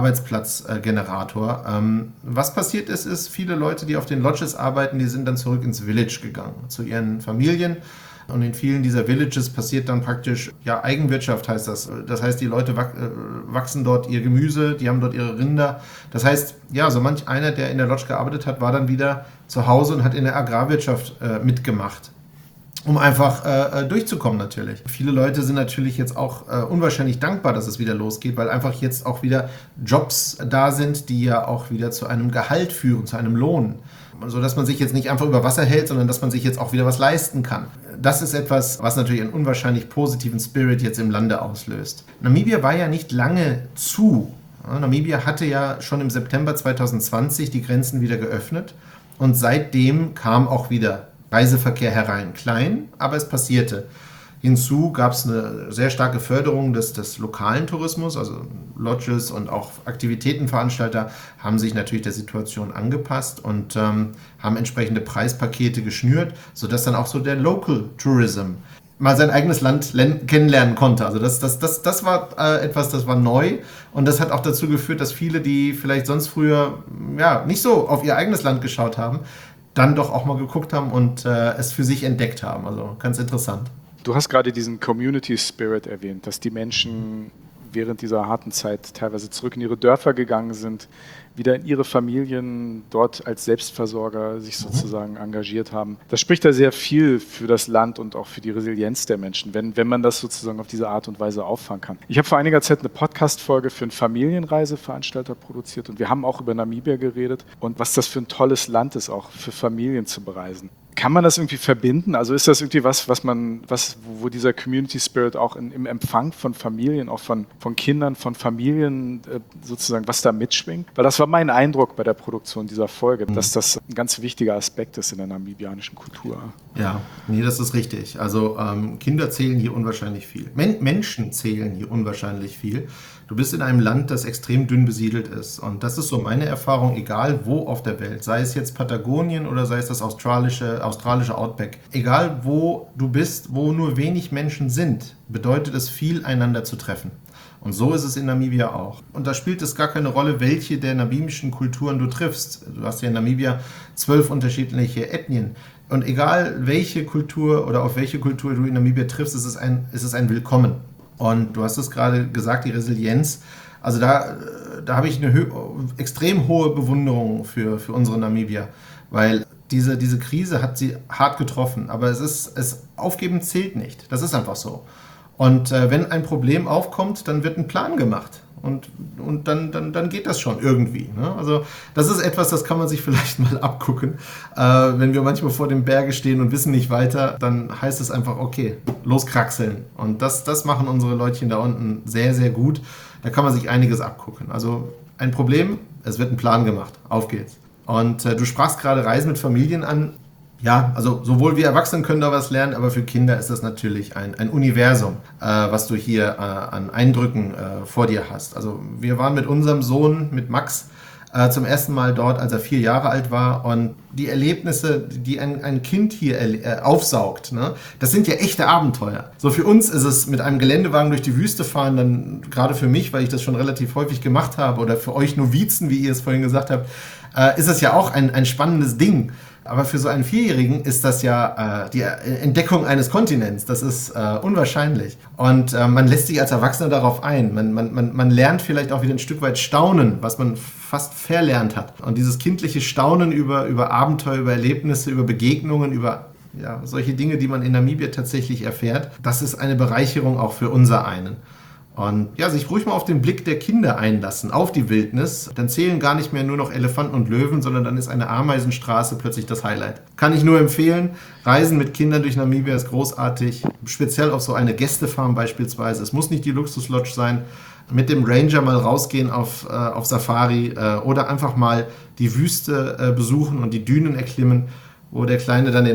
Arbeitsplatzgenerator. Ähm, was passiert ist, ist, viele Leute, die auf den Lodges arbeiten, die sind dann zurück ins Village gegangen, zu ihren Familien. Und in vielen dieser Villages passiert dann praktisch, ja, Eigenwirtschaft heißt das. Das heißt, die Leute wach, äh, wachsen dort ihr Gemüse, die haben dort ihre Rinder. Das heißt, ja, so manch einer, der in der Lodge gearbeitet hat, war dann wieder zu Hause und hat in der Agrarwirtschaft äh, mitgemacht, um einfach äh, durchzukommen natürlich. Viele Leute sind natürlich jetzt auch äh, unwahrscheinlich dankbar, dass es wieder losgeht, weil einfach jetzt auch wieder Jobs da sind, die ja auch wieder zu einem Gehalt führen, zu einem Lohn. So dass man sich jetzt nicht einfach über Wasser hält, sondern dass man sich jetzt auch wieder was leisten kann. Das ist etwas, was natürlich einen unwahrscheinlich positiven Spirit jetzt im Lande auslöst. Namibia war ja nicht lange zu. Ja, Namibia hatte ja schon im September zwanzig zwanzig die Grenzen wieder geöffnet und seitdem kam auch wieder Reiseverkehr herein. Klein, aber es passierte. Hinzu gab es eine sehr starke Förderung des, des lokalen Tourismus, also Lodges und auch Aktivitätenveranstalter haben sich natürlich der Situation angepasst und ähm, haben entsprechende Preispakete geschnürt, sodass dann auch so der Local Tourism mal sein eigenes Land len- kennenlernen konnte. Also das, das, das, das war äh, etwas, das war neu und das hat auch dazu geführt, dass viele, die vielleicht sonst früher ja, nicht so auf ihr eigenes Land geschaut haben, dann doch auch mal geguckt haben und äh, es für sich entdeckt haben. Also ganz interessant. Du hast gerade diesen Community Spirit erwähnt, dass die Menschen während dieser harten Zeit teilweise zurück in ihre Dörfer gegangen sind, wieder in ihre Familien dort als Selbstversorger sich sozusagen engagiert haben. Das spricht da sehr viel für das Land und auch für die Resilienz der Menschen, wenn, wenn man das sozusagen auf diese Art und Weise auffangen kann. Ich habe vor einiger Zeit eine Podcast-Folge für einen Familienreiseveranstalter produziert und wir haben auch über Namibia geredet und was das für ein tolles Land ist, auch für Familien zu bereisen. Kann man das irgendwie verbinden? Also ist das irgendwie was, was man, was, wo dieser Community Spirit auch in, im Empfang von Familien, auch von, von Kindern, von Familien äh, sozusagen, was da mitschwingt? Weil das war mein Eindruck bei der Produktion dieser Folge, mhm. dass das ein ganz wichtiger Aspekt ist in der namibianischen Kultur. Ja, nee, das ist richtig. Also ähm, Kinder zählen hier unwahrscheinlich viel. Men- Menschen zählen hier unwahrscheinlich viel. Du bist in einem Land, das extrem dünn besiedelt ist. Und das ist so meine Erfahrung, egal wo auf der Welt. Sei es jetzt Patagonien oder sei es das australische, australische Outback. Egal wo du bist, wo nur wenig Menschen sind, bedeutet es viel, einander zu treffen. Und so ist es in Namibia auch. Und da spielt es gar keine Rolle, welche der namibischen Kulturen du triffst. Du hast ja in Namibia zwölf unterschiedliche Ethnien. Und egal welche Kultur oder auf welche Kultur du in Namibia triffst, ist es ein, ist es ein Willkommen. Und du hast es gerade gesagt, die Resilienz. Also da, da habe ich eine hö- extrem hohe Bewunderung für, für unsere Namibier, weil diese, diese Krise hat sie hart getroffen. Aber es ist, es aufgeben zählt nicht. Das ist einfach so. Und äh, wenn ein Problem aufkommt, dann wird ein Plan gemacht. Und, und dann, dann, dann geht das schon irgendwie. Ne? Also das ist etwas, das kann man sich vielleicht mal abgucken. Äh, wenn wir manchmal vor dem Berge stehen und wissen nicht weiter, dann heißt es einfach, okay, loskraxeln. Und das, das machen unsere Leutchen da unten sehr, sehr gut. Da kann man sich einiges abgucken. Also ein Problem, es wird ein Plan gemacht. Auf geht's. Und äh, du sprachst gerade Reisen mit Familien an. Ja, also sowohl wir Erwachsenen können da was lernen, aber für Kinder ist das natürlich ein, ein Universum, äh, was du hier äh, an Eindrücken äh, vor dir hast. Also wir waren mit unserem Sohn, mit Max, äh, zum ersten Mal dort, als er vier Jahre alt war. Und die Erlebnisse, die ein, ein Kind hier äh, aufsaugt, ne, das sind ja echte Abenteuer. So für uns ist es mit einem Geländewagen durch die Wüste fahren, dann gerade für mich, weil ich das schon relativ häufig gemacht habe, oder für euch Novizen, wie ihr es vorhin gesagt habt, äh, ist es ja auch ein, ein spannendes Ding. Aber für so einen Vierjährigen ist das ja äh, die Entdeckung eines Kontinents. Das ist äh, unwahrscheinlich. Und äh, man lässt sich als Erwachsener darauf ein. Man, man, man, man lernt vielleicht auch wieder ein Stück weit staunen, was man fast verlernt hat. Und dieses kindliche Staunen über, über Abenteuer, über Erlebnisse, über Begegnungen, über ja, solche Dinge, die man in Namibia tatsächlich erfährt, das ist eine Bereicherung auch für unser einen. Und ja, sich ruhig mal auf den Blick der Kinder einlassen, auf die Wildnis. Dann zählen gar nicht mehr nur noch Elefanten und Löwen, sondern dann ist eine Ameisenstraße plötzlich das Highlight. Kann ich nur empfehlen. Reisen mit Kindern durch Namibia ist großartig. Speziell auf so eine Gästefarm beispielsweise. Es muss nicht die Luxuslodge sein. Mit dem Ranger mal rausgehen auf, äh, auf Safari äh, oder einfach mal die Wüste äh, besuchen und die Dünen erklimmen, wo der Kleine dann in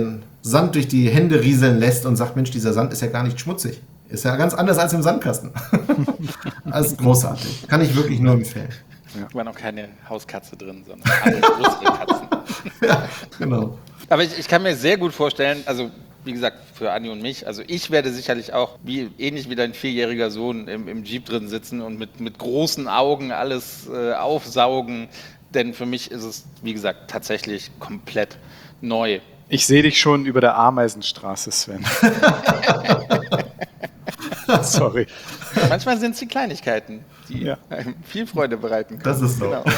Sand durch die Hände rieseln lässt und sagt, Mensch, dieser Sand ist ja gar nicht schmutzig. Ist ja ganz anders als im Sandkasten. Also großartig. Kann ich wirklich nur empfehlen. Da war noch keine Hauskatze drin, sondern alle größere Katzen. Ja, genau. Aber ich, ich kann mir sehr gut vorstellen, also wie gesagt, für Anni und mich, also ich werde sicherlich auch, wie, ähnlich wie dein vierjähriger Sohn, im, im Jeep drin sitzen und mit, mit großen Augen alles äh, aufsaugen, denn für mich ist es, wie gesagt, tatsächlich komplett neu. Ich sehe dich schon über der Ameisenstraße, Sven. Sorry. Manchmal sind es die Kleinigkeiten, die Ja. einem viel Freude bereiten können. Das ist so. Genau.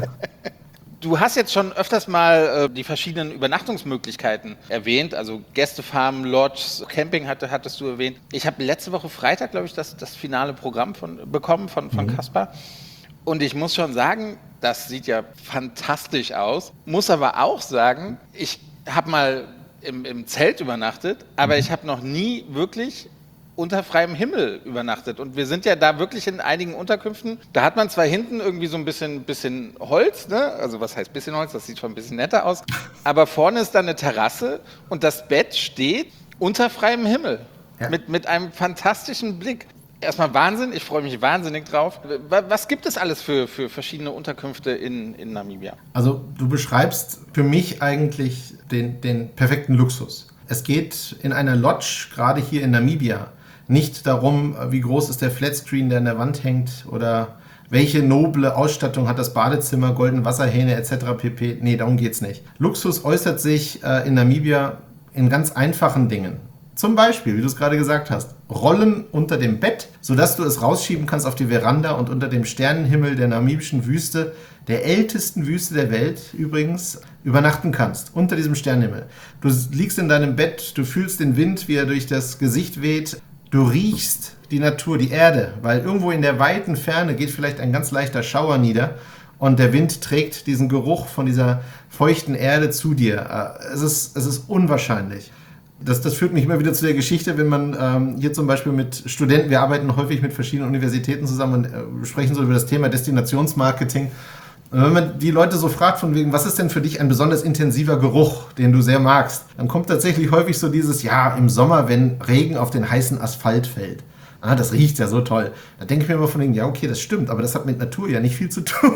Du hast jetzt schon öfters mal äh, die verschiedenen Übernachtungsmöglichkeiten erwähnt, also Gästefarmen, Lodges, Camping hatte, hattest du erwähnt. Ich habe letzte Woche Freitag, glaube ich, das, das finale Programm von, bekommen von, von Mhm. Kaspar. Und ich muss schon sagen, das sieht ja fantastisch aus. Muss aber auch sagen, ich habe mal im, im Zelt übernachtet, aber ich habe noch nie wirklich unter freiem Himmel übernachtet. Und wir sind ja da wirklich in einigen Unterkünften. Da hat man zwar hinten irgendwie so ein bisschen, bisschen Holz, ne? Also was heißt bisschen Holz? Das sieht schon ein bisschen netter aus. Aber vorne ist dann eine Terrasse und das Bett steht unter freiem Himmel. Ja. Mit, mit einem fantastischen Blick. Erstmal Wahnsinn, ich freue mich wahnsinnig drauf. Wa- Was gibt es alles für, für verschiedene Unterkünfte in, in Namibia? Also du beschreibst für mich eigentlich den, den perfekten Luxus. Es geht in einer Lodge, gerade hier in Namibia, nicht darum, wie groß ist der Flatscreen, der an der Wand hängt oder welche noble Ausstattung hat das Badezimmer, goldene Wasserhähne et cetera pp. Nee, darum geht's nicht. Luxus äußert sich äh, in Namibia in ganz einfachen Dingen. Zum Beispiel, wie du es gerade gesagt hast, Rollen unter dem Bett, sodass du es rausschieben kannst auf die Veranda und unter dem Sternenhimmel der namibischen Wüste, der ältesten Wüste der Welt übrigens, übernachten kannst. Unter diesem Sternenhimmel. Du liegst in deinem Bett, du fühlst den Wind, wie er durch das Gesicht weht. Du riechst die Natur, die Erde, weil irgendwo in der weiten Ferne geht vielleicht ein ganz leichter Schauer nieder und der Wind trägt diesen Geruch von dieser feuchten Erde zu dir. Äh, Es ist, es ist unwahrscheinlich. Das, das führt mich immer wieder zu der Geschichte, wenn man ähm, hier zum Beispiel mit Studenten, wir arbeiten häufig mit verschiedenen Universitäten zusammen und äh, sprechen so über das Thema Destinationsmarketing. Und wenn man die Leute so fragt von wegen, was ist denn für dich ein besonders intensiver Geruch, den du sehr magst, dann kommt tatsächlich häufig so dieses, ja, im Sommer, wenn Regen auf den heißen Asphalt fällt. Ah, das riecht ja so toll. Da denke ich mir immer von wegen, ja, okay, das stimmt, aber das hat mit Natur ja nicht viel zu tun.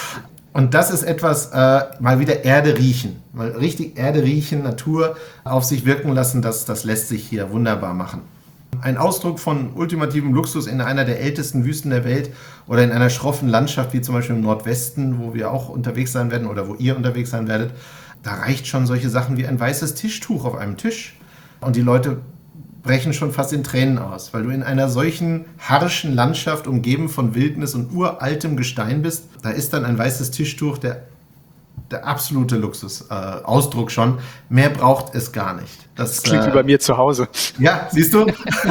Und das ist etwas, äh, mal wieder Erde riechen. Mal richtig Erde riechen, Natur auf sich wirken lassen, das, das lässt sich hier wunderbar machen. Ein Ausdruck von ultimativem Luxus in einer der ältesten Wüsten der Welt oder in einer schroffen Landschaft, wie zum Beispiel im Nordwesten, wo wir auch unterwegs sein werden oder wo ihr unterwegs sein werdet. Da reicht schon solche Sachen wie ein weißes Tischtuch auf einem Tisch. Und die Leute brechen schon fast in Tränen aus, weil du in einer solchen harschen Landschaft umgeben von Wildnis und uraltem Gestein bist. Da ist dann ein weißes Tischtuch der, der absolute Luxusausdruck äh, Ausdruck schon. Mehr braucht es gar nicht. Das klingt wie bei mir zu Hause. Ja, siehst du?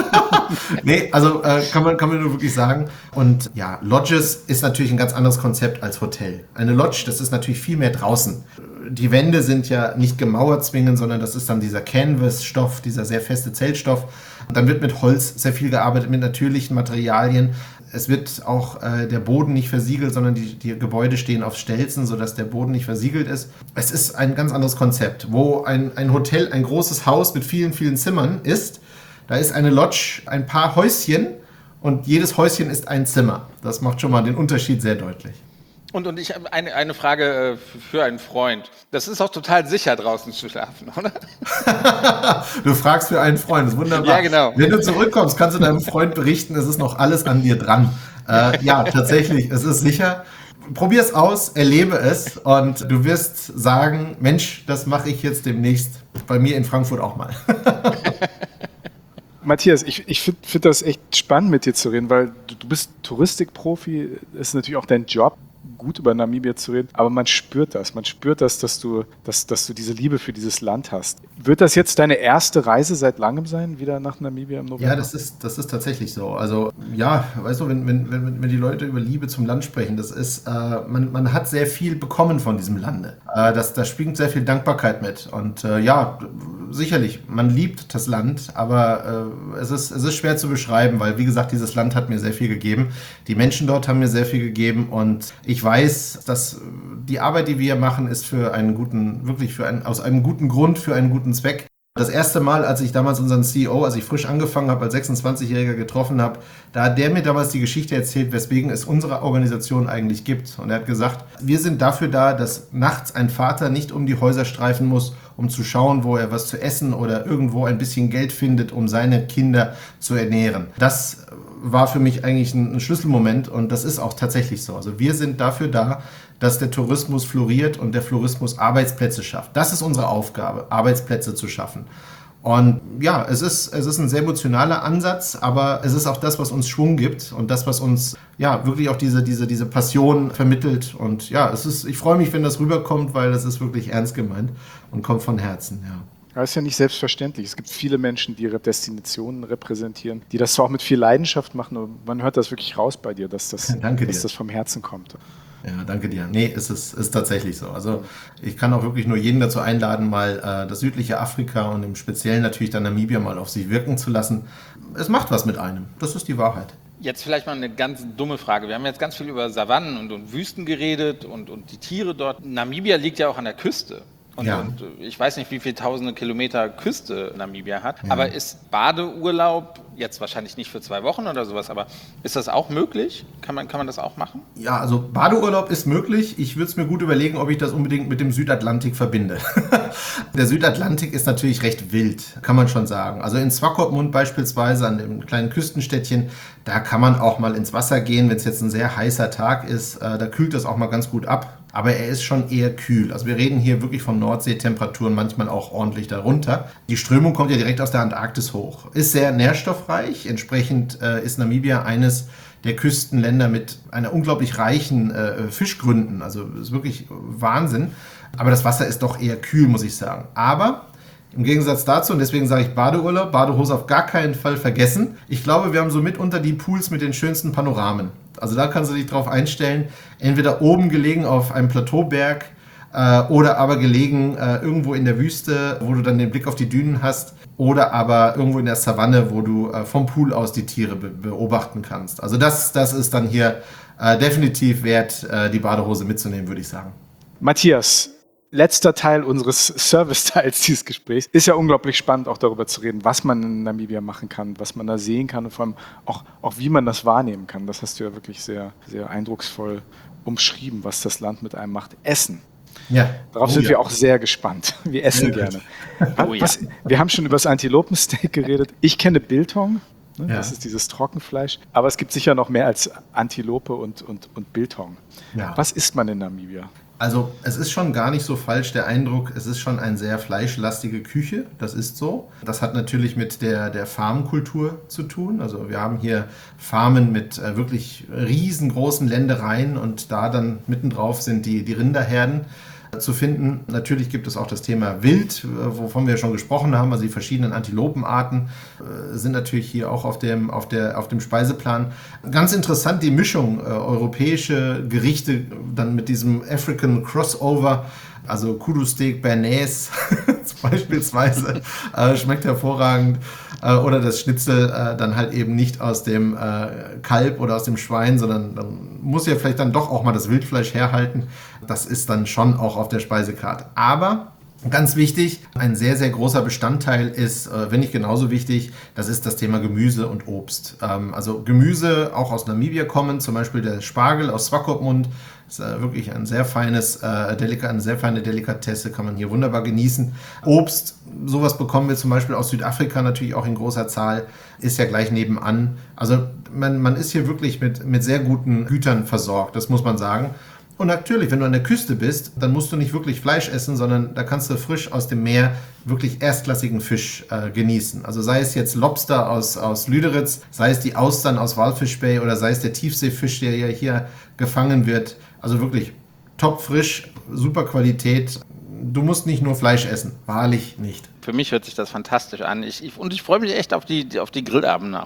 Nee, also äh, kann, man, kann man nur wirklich sagen. Und ja, Lodges ist natürlich ein ganz anderes Konzept als Hotel. Eine Lodge, das ist natürlich viel mehr draußen. Die Wände sind ja nicht gemauert zwingend, sondern das ist dann dieser Canvas-Stoff, dieser sehr feste Zeltstoff. Und dann wird mit Holz sehr viel gearbeitet, mit natürlichen Materialien. Es wird auch äh, der Boden nicht versiegelt, sondern die, die Gebäude stehen auf Stelzen, sodass der Boden nicht versiegelt ist. Es ist ein ganz anderes Konzept, wo ein, ein Hotel, ein großes Haus mit vielen, vielen Zimmern ist. Da ist eine Lodge, ein paar Häuschen und jedes Häuschen ist ein Zimmer. Das macht schon mal den Unterschied sehr deutlich. Und, und ich habe eine, eine Frage äh, für einen Freund. Das ist auch total sicher, draußen zu schlafen, oder? Du fragst für einen Freund, das ist wunderbar. Ja, genau. Wenn du zurückkommst, kannst du deinem Freund berichten, es ist noch alles an dir dran. Äh, ja, tatsächlich, es ist sicher. Probier es aus, erlebe es und du wirst sagen, Mensch, das mache ich jetzt demnächst bei mir in Frankfurt auch mal. Matthias, ich, ich finde find das echt spannend, mit dir zu reden, weil du, du bist Touristikprofi, ist natürlich auch dein Job, gut über Namibia zu reden, aber man spürt das, man spürt das, dass du, dass, dass du diese Liebe für dieses Land hast. Wird das jetzt deine erste Reise seit langem sein, wieder nach Namibia im November? Ja, das ist, das ist tatsächlich so. Also ja, weißt du, wenn, wenn, wenn, wenn die Leute über Liebe zum Land sprechen, das ist, äh, man, man hat sehr viel bekommen von diesem Lande. Äh, das, da schwingt sehr viel Dankbarkeit mit. Und äh, ja, sicherlich, man liebt das Land, aber äh, es, ist, es ist schwer zu beschreiben, weil wie gesagt, dieses Land hat mir sehr viel gegeben. Die Menschen dort haben mir sehr viel gegeben und ich weiß, dass die Arbeit, die wir machen, ist für einen guten, wirklich für einen, aus einem guten Grund, für einen guten Zweck. Das erste Mal, als ich damals unseren C E O, als ich frisch angefangen habe, als sechsundzwanzigjähriger getroffen habe, da hat der mir damals die Geschichte erzählt, weswegen es unsere Organisation eigentlich gibt. Und er hat gesagt, wir sind dafür da, dass nachts ein Vater nicht um die Häuser streifen muss, um zu schauen, wo er was zu essen oder irgendwo ein bisschen Geld findet, um seine Kinder zu ernähren. Das war für mich eigentlich ein Schlüsselmoment und das ist auch tatsächlich so. Also wir sind dafür da, dass der Tourismus floriert und der Tourismus Arbeitsplätze schafft. Das ist unsere Aufgabe, Arbeitsplätze zu schaffen. Und ja, es ist, es ist ein sehr emotionaler Ansatz, aber es ist auch das, was uns Schwung gibt und das, was uns ja wirklich auch diese, diese, diese Passion vermittelt. Und ja, es ist, ich freue mich, wenn das rüberkommt, weil das ist wirklich ernst gemeint und kommt von Herzen, ja. Das ist ja nicht selbstverständlich. Es gibt viele Menschen, die ihre Destinationen repräsentieren, die das zwar auch mit viel Leidenschaft machen, und man hört das wirklich raus bei dir, dass das, Danke dass dir. das vom Herzen kommt. Ja, danke dir. Nee, es ist, ist tatsächlich so. Also ich kann auch wirklich nur jeden dazu einladen, mal äh, das südliche Afrika und im Speziellen natürlich dann Namibia mal auf sich wirken zu lassen. Es macht was mit einem. Das ist die Wahrheit. Jetzt vielleicht mal eine ganz dumme Frage. Wir haben jetzt ganz viel über Savannen und, und Wüsten geredet und, und die Tiere dort. Namibia liegt ja auch an der Küste. Und, Ja. und ich weiß nicht, wie viele tausende Kilometer Küste Namibia hat. Ja. Aber ist Badeurlaub, jetzt wahrscheinlich nicht für zwei Wochen oder sowas, aber ist das auch möglich? Kann man, kann man das auch machen? Ja, also Badeurlaub ist möglich. Ich würde es mir gut überlegen, ob ich das unbedingt mit dem Südatlantik verbinde. Der Südatlantik ist natürlich recht wild, kann man schon sagen. Also in Swakopmund beispielsweise, an dem kleinen Küstenstädtchen, da kann man auch mal ins Wasser gehen, wenn es jetzt ein sehr heißer Tag ist. Äh, da kühlt das auch mal ganz gut ab. Aber er ist schon eher kühl. Also wir reden hier wirklich von Nordseetemperaturen, manchmal auch ordentlich darunter. Die Strömung kommt ja direkt aus der Antarktis hoch. Ist sehr nährstoffreich. Entsprechend äh, ist Namibia eines der Küstenländer mit einer unglaublich reichen äh, Fischgründen. Also ist wirklich Wahnsinn. Aber das Wasser ist doch eher kühl, muss ich sagen. Aber im Gegensatz dazu, und deswegen sage ich Badeurlaub, Badehose auf gar keinen Fall vergessen. Ich glaube, wir haben so mitunter die Pools mit den schönsten Panoramen. Also da kannst du dich drauf einstellen, entweder oben gelegen auf einem Plateauberg äh, oder aber gelegen äh, irgendwo in der Wüste, wo du dann den Blick auf die Dünen hast, oder aber irgendwo in der Savanne, wo du äh, vom Pool aus die Tiere be- beobachten kannst. Also das, das ist dann hier äh, definitiv wert, äh, die Badehose mitzunehmen, würde ich sagen. Matthias, letzter Teil unseres Service-Teils dieses Gesprächs. Ist ja unglaublich spannend, auch darüber zu reden, was man in Namibia machen kann, was man da sehen kann und vor allem auch, auch wie man das wahrnehmen kann. Das hast du ja wirklich sehr, sehr eindrucksvoll umschrieben, was das Land mit einem macht. Essen. Ja. Darauf Oh sind ja. wir auch sehr gespannt. Wir essen Ja. gerne. Oh ja. Was, wir haben schon über das Antilopensteak geredet. Ich kenne Biltong. Ne? Ja. Das ist dieses Trockenfleisch. Aber es gibt sicher noch mehr als Antilope und, und, und Biltong. Ja. Was isst man in Namibia? Also es ist schon gar nicht so falsch der Eindruck, es ist schon eine sehr fleischlastige Küche, das ist so. Das hat natürlich mit der, der Farmkultur zu tun. Also wir haben hier Farmen mit äh, wirklich riesengroßen Ländereien und da dann mittendrauf sind die, die Rinderherden äh, zu finden. Natürlich gibt es auch das Thema Wild, äh, wovon wir schon gesprochen haben. Also die verschiedenen Antilopenarten äh, sind natürlich hier auch auf dem, auf der, auf dem Speiseplan. Ganz interessant die Mischung, äh, europäische Gerichte dann mit diesem African Crossover, also Kudu-Steak Bernays beispielsweise, äh, schmeckt hervorragend. Äh, oder das Schnitzel äh, dann halt eben nicht aus dem äh, Kalb oder aus dem Schwein, sondern dann muss ja vielleicht dann doch auch mal das Wildfleisch herhalten. Das ist dann schon auch auf der Speisekarte. Aber ganz wichtig, ein sehr, sehr großer Bestandteil ist, äh, wenn nicht genauso wichtig, das ist das Thema Gemüse und Obst. Ähm, also Gemüse auch aus Namibia kommen, zum Beispiel der Spargel aus Swakopmund, ist äh, wirklich ein sehr feines, äh, Delika, eine sehr feine Delikatesse, kann man hier wunderbar genießen. Obst, sowas bekommen wir zum Beispiel aus Südafrika natürlich auch in großer Zahl, ist ja gleich nebenan. Also man, man ist hier wirklich mit, mit sehr guten Gütern versorgt, das muss man sagen. Und natürlich, wenn du an der Küste bist, dann musst du nicht wirklich Fleisch essen, sondern da kannst du frisch aus dem Meer wirklich erstklassigen Fisch äh, genießen. Also sei es jetzt Lobster aus, aus Lüderitz, sei es die Austern aus Walfish Bay oder sei es der Tiefseefisch, der ja hier gefangen wird. Also wirklich top frisch, super Qualität. Du musst nicht nur Fleisch essen, wahrlich nicht. Für mich hört sich das fantastisch an. Ich, ich, und ich freue mich echt auf die, auf die Grillabende auch.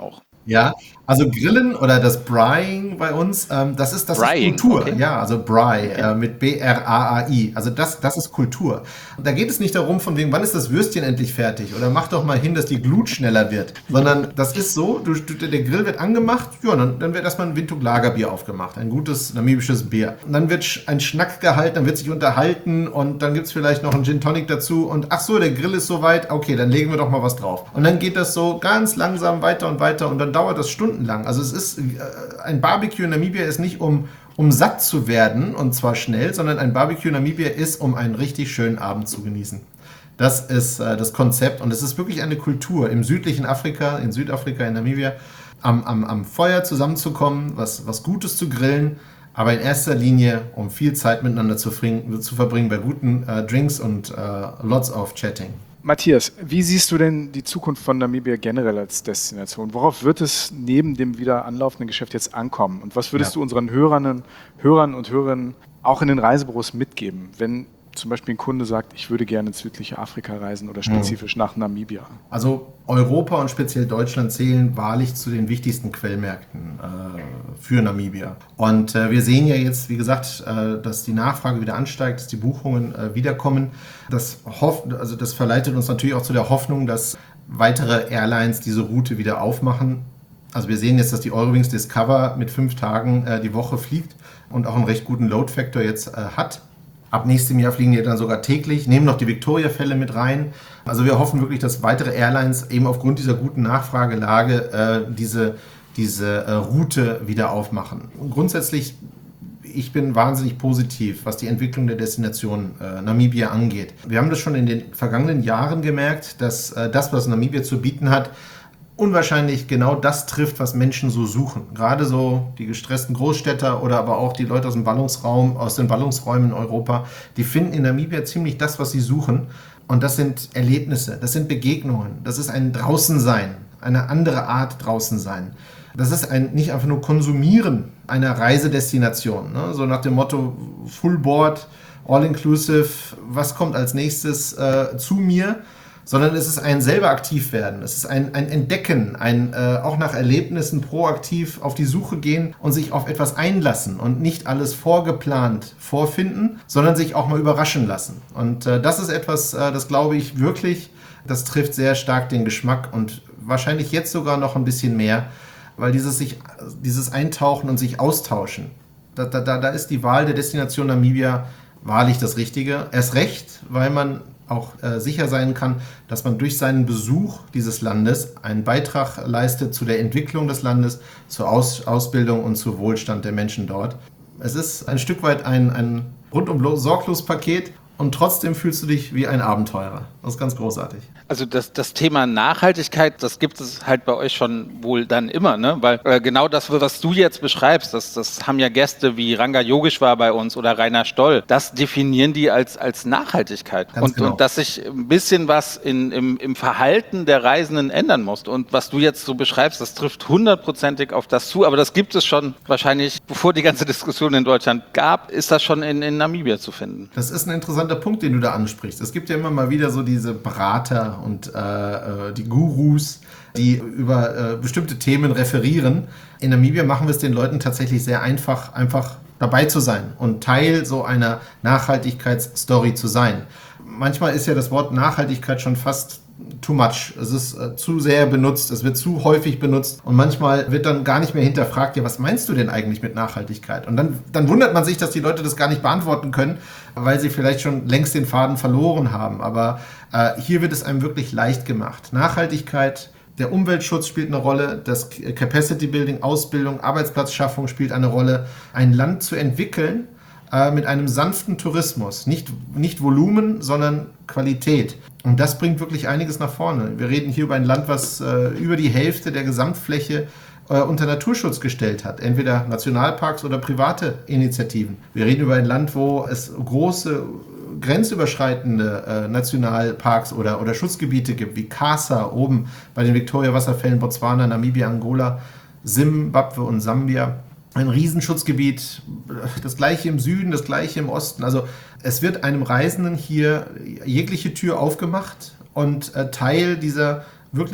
Ja, also Grillen oder das Braaiing bei uns, ähm, das ist, das Braaiing, ist Kultur. okay. Ja, also Braai äh, mit B R A A I. Also das, das ist Kultur. Und da geht es nicht darum, von wegen, wann ist das Würstchen endlich fertig? Oder mach doch mal hin, dass die Glut schneller wird. Sondern das ist so, du, du, der Grill wird angemacht, ja, dann, dann wird erstmal ein Windhoek Lagerbier aufgemacht. Ein gutes namibisches Bier. Und dann wird sch- ein Schnack gehalten, dann wird sich unterhalten und dann gibt es vielleicht noch einen Gin Tonic dazu. Und ach so, der Grill ist soweit, okay, dann legen wir doch mal was drauf. Und dann geht das so ganz langsam weiter und weiter und dann dauert das stundenlang. Also es ist, äh, ein Barbecue in Namibia ist nicht um, um satt zu werden und zwar schnell, sondern ein Barbecue in Namibia ist, um einen richtig schönen Abend zu genießen. Das ist äh, das Konzept und es ist wirklich eine Kultur im südlichen Afrika, in Südafrika, in Namibia, am, am, am Feuer zusammenzukommen, was, was Gutes zu grillen, aber in erster Linie, um viel Zeit miteinander zu, fring, zu verbringen bei guten äh, Drinks und äh, lots of chatting. Matthias, wie siehst du denn die Zukunft von Namibia generell als Destination? Worauf wird es neben dem wieder anlaufenden Geschäft jetzt ankommen? Und was würdest Ja. du unseren Hörern, Hörern und Hörerinnen auch in den Reisebüros mitgeben, wenn zum Beispiel ein Kunde sagt, ich würde gerne ins südliche Afrika reisen oder spezifisch nach Namibia? Also Europa und speziell Deutschland zählen wahrlich zu den wichtigsten Quellmärkten äh, für Namibia. Und äh, wir sehen ja jetzt, wie gesagt, äh, dass die Nachfrage wieder ansteigt, dass die Buchungen äh, wiederkommen. Das, hoff, also das verleitet uns natürlich auch zu der Hoffnung, dass weitere Airlines diese Route wieder aufmachen. Also wir sehen jetzt, dass die Eurowings Discover mit fünf Tagen äh, die Woche fliegt und auch einen recht guten Load Factor jetzt äh, hat. Ab nächstem Jahr fliegen die dann sogar täglich, nehmen noch die Victoria-Fälle mit rein. Also wir hoffen wirklich, dass weitere Airlines eben aufgrund dieser guten Nachfragelage äh, diese, diese äh, Route wieder aufmachen. Und grundsätzlich, ich bin wahnsinnig positiv, was die Entwicklung der Destination äh, Namibia angeht. Wir haben das schon in den vergangenen Jahren gemerkt, dass äh, das, was Namibia zu bieten hat, unwahrscheinlich genau das trifft, was Menschen so suchen. Gerade so die gestressten Großstädter oder aber auch die Leute aus dem Ballungsraum, aus den Ballungsräumen in Europa, die finden in Namibia ziemlich das, was sie suchen. Und das sind Erlebnisse, das sind Begegnungen, das ist ein Draußensein, eine andere Art Draußensein. Das ist ein nicht einfach nur Konsumieren einer Reisedestination, ne? So nach dem Motto Full Board, All Inclusive, was kommt als nächstes äh, zu mir? Sondern es ist ein selber aktiv werden, es ist ein, ein Entdecken, ein äh, auch nach Erlebnissen proaktiv auf die Suche gehen und sich auf etwas einlassen und nicht alles vorgeplant vorfinden, sondern sich auch mal überraschen lassen. Und äh, das ist etwas, äh, das glaube ich wirklich, das trifft sehr stark den Geschmack und wahrscheinlich jetzt sogar noch ein bisschen mehr, weil dieses, sich, dieses Eintauchen und sich austauschen, da, da, da ist die Wahl der Destination Namibia wahrlich das Richtige. Erst recht, weil man auch äh, sicher sein kann, dass man durch seinen Besuch dieses Landes einen Beitrag leistet zu der Entwicklung des Landes, zur Aus- Ausbildung und zum Wohlstand der Menschen dort. Es ist ein Stück weit ein, ein rundum sorglos Paket und trotzdem fühlst du dich wie ein Abenteurer. Das ist ganz großartig. Also das, das Thema Nachhaltigkeit, das gibt es halt bei euch schon wohl dann immer, ne? Weil äh, genau das, was du jetzt beschreibst, das, das haben ja Gäste wie Ranga Yogeshwar bei uns oder Rainer Stoll, das definieren die als, als Nachhaltigkeit. Ganz Und, genau. und dass sich ein bisschen was in, im, im Verhalten der Reisenden ändern muss. Und was du jetzt so beschreibst, das trifft hundertprozentig auf das zu, aber das gibt es schon wahrscheinlich, bevor die ganze Diskussion in Deutschland gab, ist das schon in, in Namibia zu finden. Das ist ein interessanter Punkt, den du da ansprichst. Es gibt ja immer mal wieder so diese Berater und äh, die Gurus, die über äh, bestimmte Themen referieren. In Namibia machen wir es den Leuten tatsächlich sehr einfach, einfach dabei zu sein und Teil so einer Nachhaltigkeitsstory zu sein. Manchmal ist ja das Wort Nachhaltigkeit schon fast too much. Es ist äh, zu sehr benutzt, es wird zu häufig benutzt und manchmal wird dann gar nicht mehr hinterfragt, ja, was meinst du denn eigentlich mit Nachhaltigkeit? Und dann, dann wundert man sich, dass die Leute das gar nicht beantworten können, weil sie vielleicht schon längst den Faden verloren haben. Aber äh, hier wird es einem wirklich leicht gemacht. Nachhaltigkeit, der Umweltschutz spielt eine Rolle, das Capacity Building, Ausbildung, Arbeitsplatzschaffung spielt eine Rolle. Ein Land zu entwickeln äh, mit einem sanften Tourismus, nicht, nicht Volumen, sondern Qualität. Und das bringt wirklich einiges nach vorne. Wir reden hier über ein Land, was äh, über die Hälfte der Gesamtfläche äh, unter Naturschutz gestellt hat. Entweder Nationalparks oder private Initiativen. Wir reden über ein Land, wo es große, grenzüberschreitende äh, Nationalparks oder, oder Schutzgebiete gibt, wie Kasa oben bei den Victoria-Wasserfällen, Botswana, Namibia, Angola, Simbabwe und Sambia. Ein Riesenschutzgebiet, das gleiche im Süden, das gleiche im Osten. Also es wird einem Reisenden hier jegliche Tür aufgemacht und äh, Teil dieser wirklich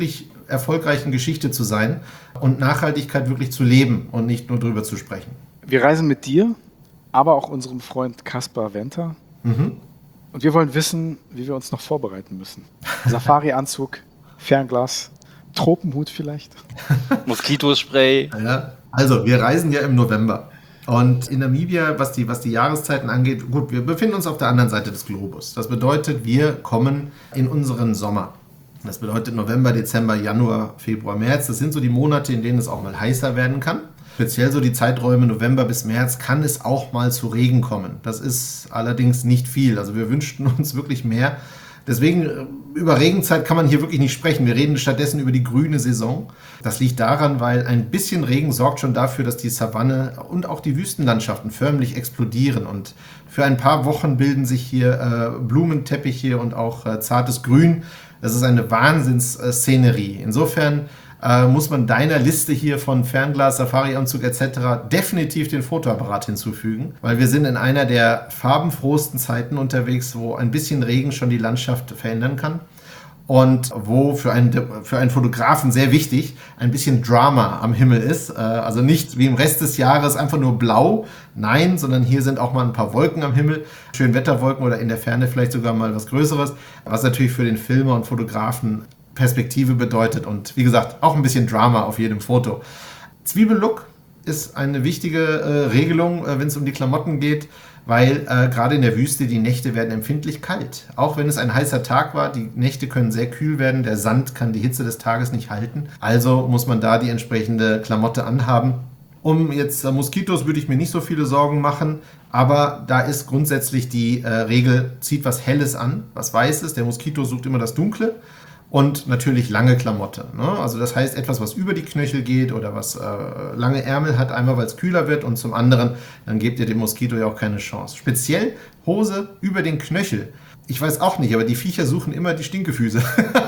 erfolgreichen Geschichte zu sein und Nachhaltigkeit wirklich zu leben und nicht nur drüber zu sprechen. Wir reisen mit dir, aber auch unserem Freund Kaspar Venter. Und wir wollen wissen, wie wir uns noch vorbereiten müssen. Safari-Anzug, Fernglas, Tropenhut vielleicht. Moskitospray. Ja, also wir reisen ja im November. Und in Namibia, was die, was die Jahreszeiten angeht, gut, wir befinden uns auf der anderen Seite des Globus. Das bedeutet, wir kommen in unseren Sommer. Das bedeutet November, Dezember, Januar, Februar, März. Das sind so die Monate, in denen es auch mal heißer werden kann. Speziell so die Zeiträume November bis März kann es auch mal zu Regen kommen. Das ist allerdings nicht viel. Also wir wünschten uns wirklich mehr. Deswegen, über Regenzeit kann man hier wirklich nicht sprechen. Wir reden stattdessen über die grüne Saison. Das liegt daran, weil ein bisschen Regen sorgt schon dafür, dass die Savanne und auch die Wüstenlandschaften förmlich explodieren. Und für ein paar Wochen bilden sich hier äh, Blumenteppiche und auch äh, zartes Grün. Das ist eine Wahnsinnsszenerie. Insofern äh, muss man deiner Liste hier von Fernglas, Safari-Anzug et cetera definitiv den Fotoapparat hinzufügen, weil wir sind in einer der farbenfrohsten Zeiten unterwegs, wo ein bisschen Regen schon die Landschaft verändern kann und wo für einen, für einen Fotografen sehr wichtig ein bisschen Drama am Himmel ist. Äh, also nicht wie im Rest des Jahres einfach nur blau, nein, sondern hier sind auch mal ein paar Wolken am Himmel, Schönwetterwolken oder in der Ferne vielleicht sogar mal was Größeres, was natürlich für den Filmer und Fotografen Perspektive bedeutet und wie gesagt, auch ein bisschen Drama auf jedem Foto. Zwiebellook ist eine wichtige äh, Regelung, äh, wenn es um die Klamotten geht, weil äh, gerade in der Wüste die Nächte werden empfindlich kalt. Auch wenn es ein heißer Tag war, die Nächte können sehr kühl werden, der Sand kann die Hitze des Tages nicht halten. Also muss man da die entsprechende Klamotte anhaben. Um jetzt äh, Moskitos würde ich mir nicht so viele Sorgen machen, aber da ist grundsätzlich die äh, Regel, zieht was Helles an, was Weißes. Der Moskito sucht immer das Dunkle. Und natürlich lange Klamotte. Ne? Also das heißt etwas, was über die Knöchel geht oder was äh, lange Ärmel hat, einmal weil es kühler wird und zum anderen, dann gebt ihr dem Moskito ja auch keine Chance. Speziell Hose über den Knöchel. Ich weiß auch nicht, aber die Viecher suchen immer die Stinkefüße.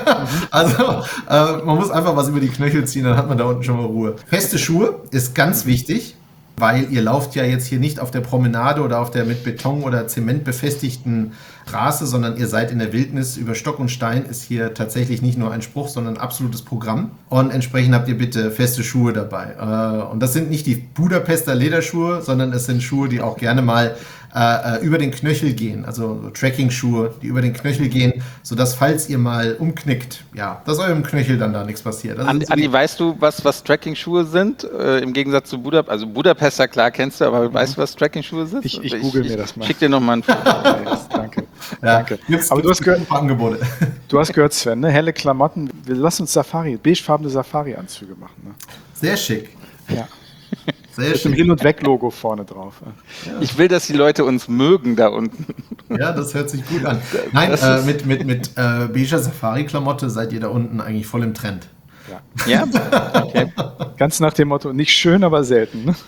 Also äh, man muss einfach was über die Knöchel ziehen, dann hat man da unten schon mal Ruhe. Feste Schuhe ist ganz wichtig, weil ihr lauft ja jetzt hier nicht auf der Promenade oder auf der mit Beton oder Zement befestigten Straße, sondern ihr seid in der Wildnis. Über Stock und Stein ist hier tatsächlich nicht nur ein Spruch, sondern ein absolutes Programm. Und entsprechend habt ihr bitte feste Schuhe dabei. Und das sind nicht die Budapester Lederschuhe, sondern es sind Schuhe, die auch gerne mal äh, über den Knöchel gehen. Also so Trekking-Schuhe, die über den Knöchel gehen, sodass, falls ihr mal umknickt, ja, dass eurem Knöchel dann da nichts passiert. Andi, so Andi, weißt du, was, was Trekking-Schuhe sind? Äh, Im Gegensatz zu Budapest. Also Budapester, klar, kennst du, aber mhm. weißt du, was Trekking-Schuhe sind? Ich, ich google ich, mir das mal. Schick dir nochmal ein Foto. Danke. Ja, Danke. Gibt's, aber du hast, gehört, Angebote. du hast gehört, Sven, ne? Helle Klamotten. Wir lassen uns Safari, beigefarbene Safari-Anzüge machen. Ne? Sehr schick. Ja. Sehr Mit dem Hin- und Weg-Logo vorne drauf. Ja. Ich will, dass die Leute uns mögen da unten. Ja, das hört sich gut an. Nein, äh, mit, mit, mit äh, beiger Safari-Klamotte seid ihr da unten eigentlich voll im Trend. Ja. Ja? Okay. Ganz nach dem Motto, nicht schön, aber selten. Ne?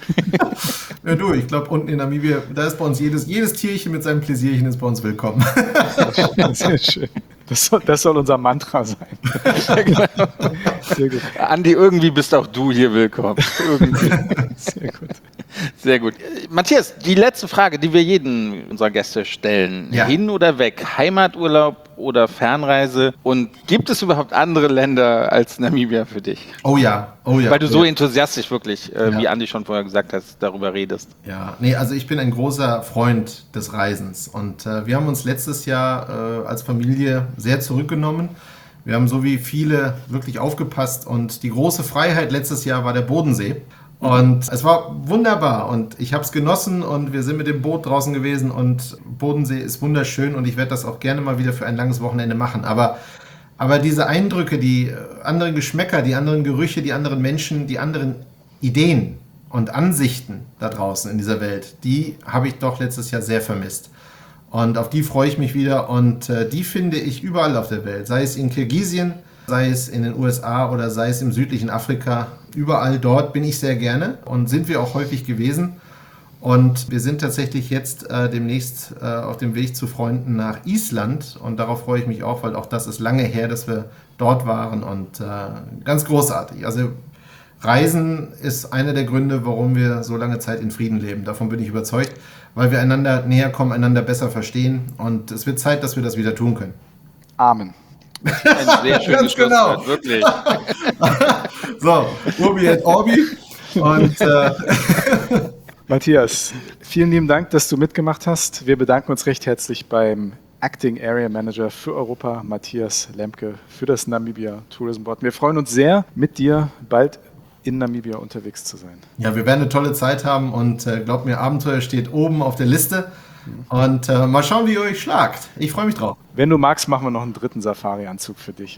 Ja, du, ich glaube, unten in Namibia, da ist bei uns jedes, jedes Tierchen mit seinem Pläsierchen ist bei uns willkommen. Sehr schön. Das soll, das soll unser Mantra sein. Ja, genau. Sehr gut. Andi, irgendwie bist auch du hier willkommen. Irgendwie. Sehr gut. Sehr gut. Matthias, die letzte Frage, die wir jedem unserer Gäste stellen. Ja. Hin oder weg? Heimaturlaub oder Fernreise? Und gibt es überhaupt andere Länder als Namibia für dich? Oh ja, oh ja. Weil du so ja. enthusiastisch wirklich, äh, Ja. wie Andi schon vorher gesagt hat, darüber redest. Ja, nee, also ich bin ein großer Freund des Reisens und äh, wir haben uns letztes Jahr äh, als Familie sehr zurückgenommen. Wir haben so wie viele wirklich aufgepasst und die große Freiheit letztes Jahr war der Bodensee. Und es war wunderbar und ich habe es genossen und wir sind mit dem Boot draußen gewesen und Bodensee ist wunderschön und ich werde das auch gerne mal wieder für ein langes Wochenende machen. Aber, aber diese Eindrücke, die anderen Geschmäcker, die anderen Gerüche, die anderen Menschen, die anderen Ideen und Ansichten da draußen in dieser Welt, die habe ich doch letztes Jahr sehr vermisst. Und auf die freue ich mich wieder und äh, die finde ich überall auf der Welt, sei es in Kirgisien, sei es in den U S A oder sei es im südlichen Afrika. Überall dort bin ich sehr gerne und sind wir auch häufig gewesen. Und wir sind tatsächlich jetzt äh, demnächst äh, auf dem Weg zu Freunden nach Island. Und darauf freue ich mich auch, weil auch das ist lange her, dass wir dort waren und äh, ganz großartig. Also Reisen ist einer der Gründe, warum wir so lange Zeit in Frieden leben. Davon bin ich überzeugt, weil wir einander näher kommen, einander besser verstehen. Und es wird Zeit, dass wir das wieder tun können. Amen. Ein sehr schönes Ganz genau. Schlusswort, wirklich. So, Urbi et Orbi. Und äh, Matthias, vielen lieben Dank, dass du mitgemacht hast. Wir bedanken uns recht herzlich beim Acting Area Manager für Europa, Matthias Lemke, für das Namibia Tourism Board. Wir freuen uns sehr, mit dir bald in Namibia unterwegs zu sein. ja, wir werden eine tolle Zeit haben und äh, glaubt mir, Abenteuer steht oben auf der Liste. Und äh, mal schauen, wie ihr euch schlagt. Ich freue mich drauf. Wenn du magst, machen wir noch einen dritten Safari-Anzug für dich.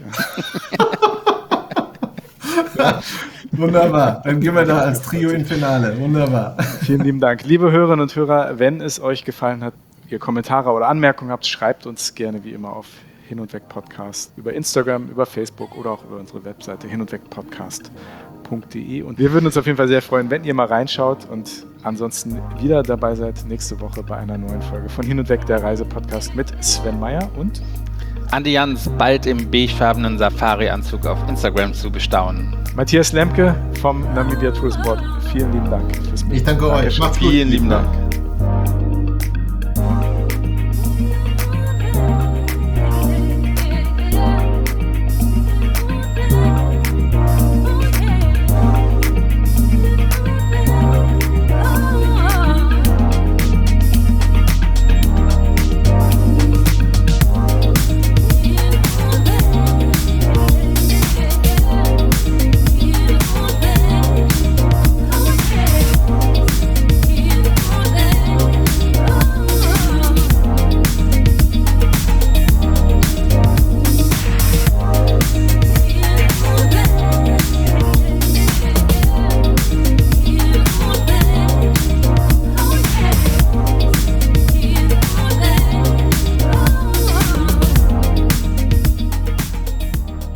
Wunderbar. Dann gehen wir da als Trio in Finale. Wunderbar. Vielen lieben Dank. Liebe Hörerinnen und Hörer, wenn es euch gefallen hat, ihr Kommentare oder Anmerkungen habt, schreibt uns gerne wie immer auf Hin und Weg Podcast über Instagram, über Facebook oder auch über unsere Webseite hin und weg podcast punkt de. Und wir würden uns auf jeden Fall sehr freuen, wenn ihr mal reinschaut und ansonsten wieder dabei seid nächste Woche bei einer neuen Folge von Hin und Weg, der Reisepodcast mit Sven Meyer und Andi Jans bald im beigefarbenen Safari-Anzug auf Instagram zu bestaunen. Matthias Lemke vom Namibia Tourism Board. Vielen lieben Dank fürs Mitmachen. Ich danke euch. Macht's gut. Vielen lieben Dank.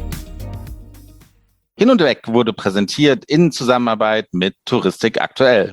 Hin und Weg wurde präsentiert in Zusammenarbeit mit Touristik aktuell.